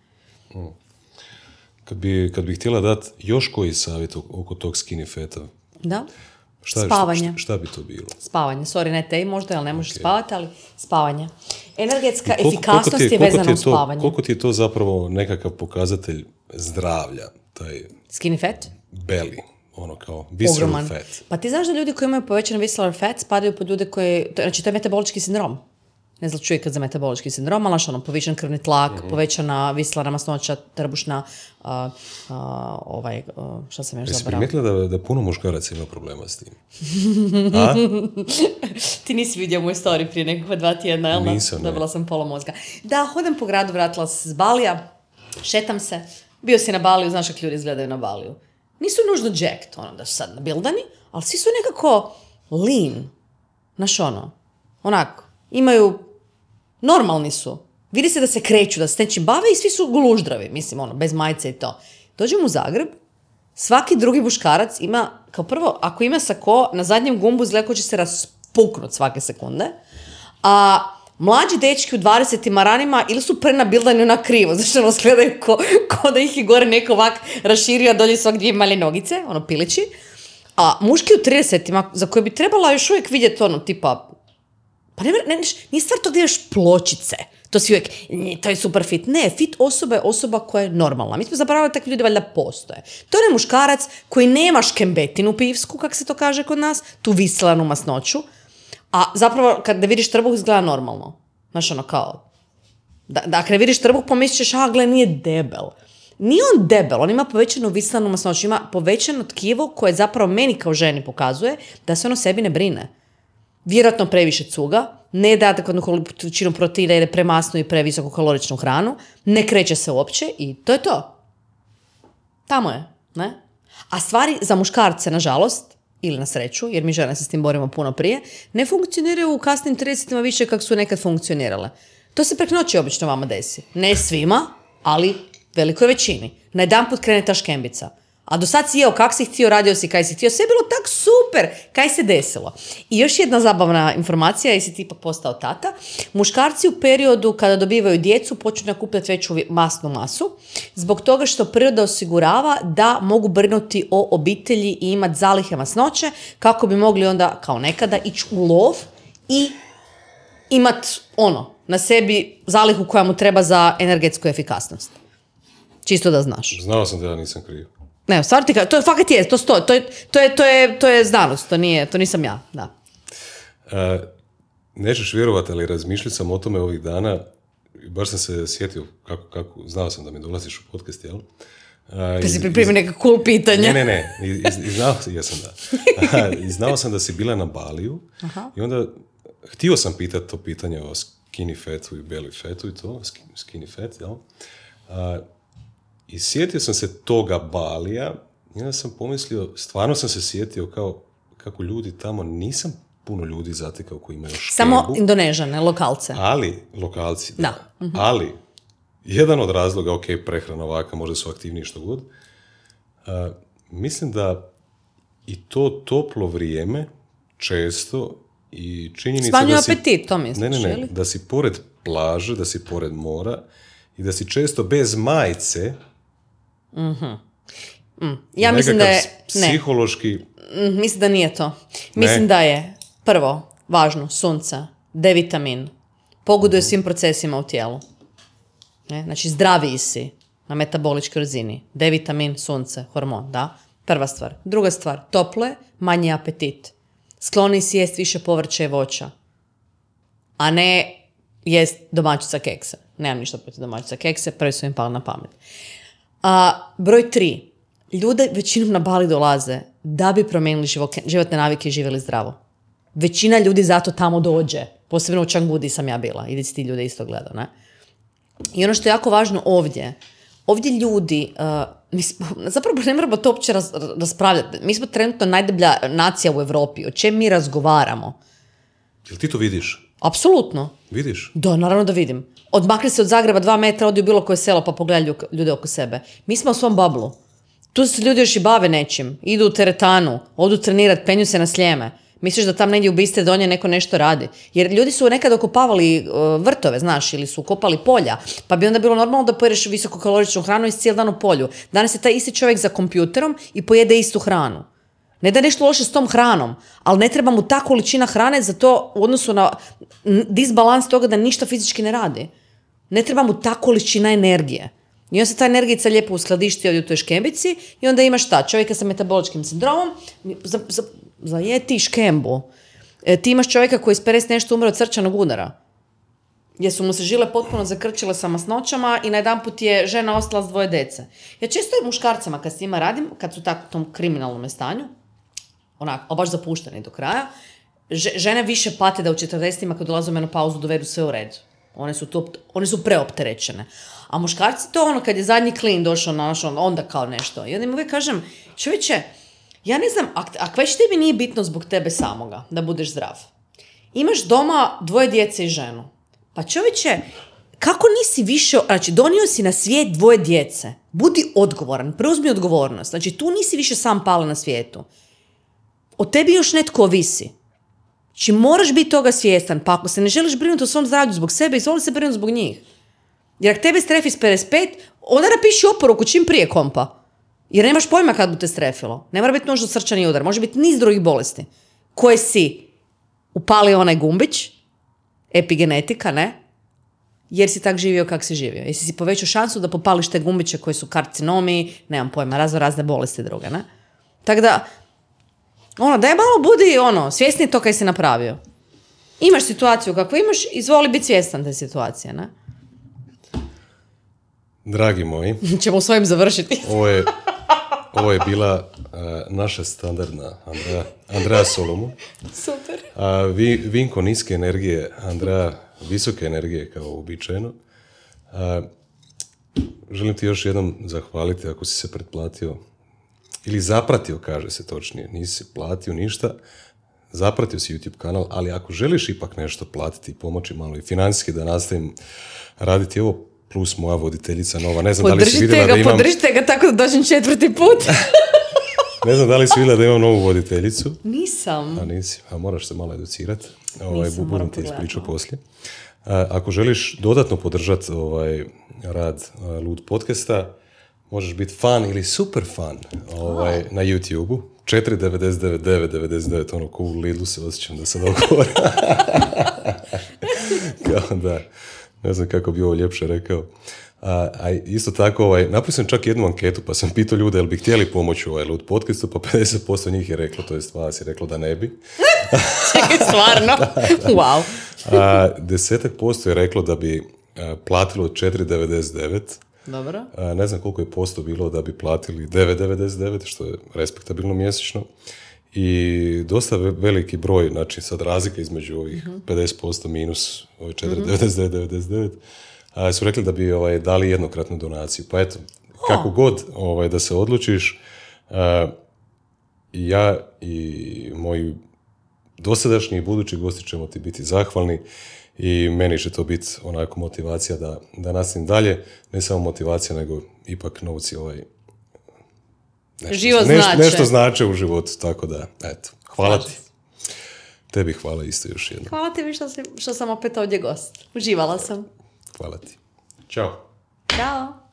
B: Kad bi htjela dati još koji savjet oko tog skinny fata,
A: da? Spavanje.
B: Šta bi to bilo?
A: Spavanje. Sorry, ne te možda, jer ne možeš spavati, ali spavanje. Energetska efikasnost je vezana uz spavanje.
B: Koliko ti je to zapravo nekakav pokazatelj zdravlja? Taj
A: skinny fat?
B: Belly. Kao visceral fat.
A: Pa ti znaš da ljudi koji imaju povećan visceral fat spadaju pod ljude koji... Znači, to je metabolički sindrom. Ne znam, čuje kad za metabolički sindrom, ali povećan krvni tlak, povećana viscelarna masnoća, trbušna, šta sam još zaboravila? Jesi
B: primijetila da puno muškaraca ima problema s tim?
A: Ti nisi vidio moju story prije nekakva 2 tjedna, jel?
B: Nisam,
A: dobila sam pola mozga. Da, hodam po gradu, vratila se s Balija, šetam se, bio si na Baliju, znaš kako ljudi izgledaju na Baliju. Nisu nužno jacked, da su sad nabildani, ali svi su nekako lean. Znaš onako, imaju, normalni su. Vidi se da se kreću, da se nečim bave i svi su guluždravi, mislim, bez majice i to. Dođem u Zagreb, svaki drugi muškarac ima, kao prvo, ako ima sako, na zadnjem gumbu izgleda ko će se raspuknut svake sekunde, a mlađi dečki u 20-ima ranima ili su prenabildani na krivo, zašto gledaju ko da ih je gore neko ovak raširio, a dolje svak 2 male nogice, pilići. A muški u 30-ima, za koje bi trebala još uvijek vidjeti tipa, pa nije stvar to gdje imaš pločice, to si uvijek, to je super fit. Ne, fit osoba je osoba koja je normalna. Mi smo zaboravili takvi ljudi valjda postoje. To je muškarac koji nema škembetinu pivsku, kako se to kaže kod nas, tu viscelanu masnoću. A zapravo, kad ne vidiš trbuh, izgleda normalno. Znaš, kao... Da ako ne vidiš trbuh, pomislit ćeš, gle, nije debel. Nije on debel, on ima povećanu viscelanu masnoću, ima povećano tkivo koje zapravo meni kao ženi pokazuje da se on o sebi ne brine. Vjerojatno previše cuga, ne da adekvatnu količinu proteina, jede premasnu i previsoku kaloričnu hranu, ne kreće se uopće i to je to. Tamo je, ne? A stvari za muškarce, nažalost, ili na sreću, jer mi žene se s tim borimo puno prije, ne funkcioniraju u kasnim 30-ima više kako su nekad funkcionirale. To se prek noći obično vama desi. Ne svima, ali velikoj većini. Na jedan put krene ta škembica. A do sad si jeo kak si htio, radio si kaj si htio, sve je bilo tak super, kaj se desilo. I još jedna zabavna informacija, jesi ti ipak postao tata, muškarci u periodu kada dobivaju djecu počnu nakupljati veću masnu masu, zbog toga što priroda osigurava da mogu brinuti o obitelji i imati zalihe masnoće, kako bi mogli onda, kao nekada, ići u lov i imati na sebi zalihu koja mu treba za energetsku efikasnost. Čisto da znaš.
B: Znao sam da ja nisam kriv.
A: Ne, stvarno ti to je fakat je, to je znanost, to nisam ja, da.
B: Nećeš vjerovati, ali razmišljao sam o tome ovih dana, baš sam se sjetio kako znao sam da mi dolaziš u podcast, jel?
A: Pa si pripremio neka cool pitanja.
B: Ne, znao sam da si bila na Baliju. Aha. I onda htio sam pitati to pitanje o skinny fatu i belly fatu i to, skinny fat, jel? I sjetio sam se toga Balija i onda sam pomislio, stvarno sam se sjetio kako ljudi tamo, nisam puno ljudi zatekao koji imaju škembu.
A: Samo Indonežane, lokalce.
B: Ali, lokalci, da.
A: Uh-huh.
B: Ali, jedan od razloga, prehrana ovaka, možda su aktivniji što god, mislim da i to toplo vrijeme često i činjenica
A: smanjuje
B: da si...
A: apetit, to misliš,
B: Ne, da si pored plaže, da si pored mora, i da si često bez majice.
A: Ja mislim da je...
B: psihološki...
A: Mislim da nije to. Mislim da je, prvo, važno, sunce, D-vitamin, pogoduje svim procesima u tijelu. Ne? Znači, zdraviji si na metaboličkoj razini. D-vitamin, sunce, hormon, da? Prva stvar. Druga stvar, tople, manji apetit. Skloni si jest više povrća i voća. A ne jest domaćica kekse. Nemam ništa protiv domaćica kekse, prvi su im pali na pamet. Broj 3. Ljude većinom na Bali dolaze da bi promijenili životne navike i živjeli zdravo. Većina ljudi zato tamo dođe. Posebno u Changbudi sam ja bila. Idi si ti ljude isto gledao, ne? I ono što je jako važno ovdje ljudi, zapravo ne moramo to uopće raspravljati. Mi smo trenutno najdeblja nacija u Europi. O čem mi razgovaramo?
B: Jel ti to vidiš?
A: Apsolutno.
B: Vidiš?
A: Da, naravno da vidim. Odmakli se od Zagreba 2 metra, odi u bilo koje selo pa pogledaj ljude oko sebe. Mi smo u svom bablu. Tu se ljudi još i bave nečim. Idu u teretanu, odu trenirati, penju se na Sljeme. Misliš da tam negdje u Biste donje neko nešto radi? Jer ljudi su nekada okopavali vrtove, znaš, ili su kopali polja. Pa bi onda bilo normalno da pojedeš visokokaloričnu hranu i cijeli dan u polju. Danas je taj isti čovjek za kompjuterom i pojede istu hranu. Ne da je nešto loše s tom hranom, ali ne treba mu ta količina hrane za to u odnosu na disbalans toga da ništa fizički ne radi. Ne treba mu ta količina energije. I onda se ta energijica lijepo uskladišti ovdje u toj škembici i onda imaš šta? Čovjeka sa metaboličkim sindromom, zajeti škembu. Ti imaš čovjeka koji s 50 nešto umre od srčanog udara. Jer su mu se žile potpuno zakrčile sa masnoćama i najedanput je žena ostala s 2 djece. Ja često i muškarcima kad s njima radim, kad su tako u tom kriminalnom stanju, onako, baš zapušteni do kraja, žene više pate da u 40-ima kad dolaze u menopauzu dovedu sve u red. One su preopterećene. A muškarci to kad je zadnji klin došao na onda kao nešto. I onda im uvijek kažem, čovječe, ja ne znam, ako već tebi nije bitno zbog tebe samoga da budeš zdrav. Imaš doma 2 djece i ženu. Pa čovječe, kako nisi više, znači donio si na svijet 2 djece. Budi odgovoran, preuzmi odgovornost. Znači tu nisi više sam pala na svijetu. Od tebi još netko ovisi. Znači moraš biti toga svjestan, pa ako se ne želiš brinuti o svom zdravlju zbog sebe, izvoli se brinuti zbog njih. Jer ako tebe strefi s 55, onda napiši oporuku čim prije kompa. Jer nemaš pojma kad bu te strefilo. Ne mora biti nužno srčani udar, može biti niz drugih bolesti. Koje si upalio onaj gumbić, epigenetika, ne? Jer si tak živio kak si živio. Jesi si povećao šansu da popališ te gumbiće koji su karcinomi, nemam pojma, razne bolesti druge, ne? Tako da, daj malo budi, svjesni to kaj si napravio. Imaš situaciju kako imaš, izvoli biti svjestan te situacije, ne?
B: Dragi moji,
A: ćemo u svojim završiti.
B: Ovo je bila naša standardna Andreja Solomu.
A: Super.
B: Vinko niske energije, Andreja visoke energije kao uobičajeno. Želim ti još jednom zahvaliti ako si se pretplatio ili zapratio, kaže se točnije, nisi platio ništa, zapratio si YouTube kanal, ali ako želiš ipak nešto platiti i pomoći malo i financijski da nastavim raditi ovo, plus moja voditeljica nova. Ne znam da li si vidjela da imam...
A: Podržite ga tako da dođem 4. put.
B: Ne znam da li si vidjela da imam novu voditeljicu.
A: Nisam.
B: A nisi, moraš se malo educirati. Budem ti ispričao poslije. Ako želiš dodatno podržati rad Lud podcasta, možeš biti fan ili super fan na YouTube-u. 4,99, ko u Lidlu se osjećam da sam dogovor. Kao da... Ne znam kako bi ovo ljepše rekao. A isto tako, napravio sam čak jednu anketu, pa sam pitao ljude, jel bi htjeli pomoći u Lud podcastu, pa 50% njih je reklo, to je vas je reklo da ne bi.
A: Čekaj, stvarno? Wow.
B: 10% je reklo da bi platilo 4,99.
A: Dobro.
B: Ne znam koliko je posto bilo da bi platili 9,99, što je respektabilno mjesečno. I dosta veliki broj, znači sad razlika između ovih 50% minus 4,99 su rekli da bi dali jednokratnu donaciju. Pa eto, kako god da se odlučiš, ja i moji dosadašnji i budući gosti ćemo ti biti zahvalni i meni će to biti onako motivacija da nastavim dalje. Ne samo motivacija, nego ipak novci nešto znače u životu, tako da, eto, hvala ti. Tebi hvala isto još jednom.
A: Hvala tebi što sam opet ovdje gost. Uživala sam.
B: Hvala ti. Ćao.
A: Ćao!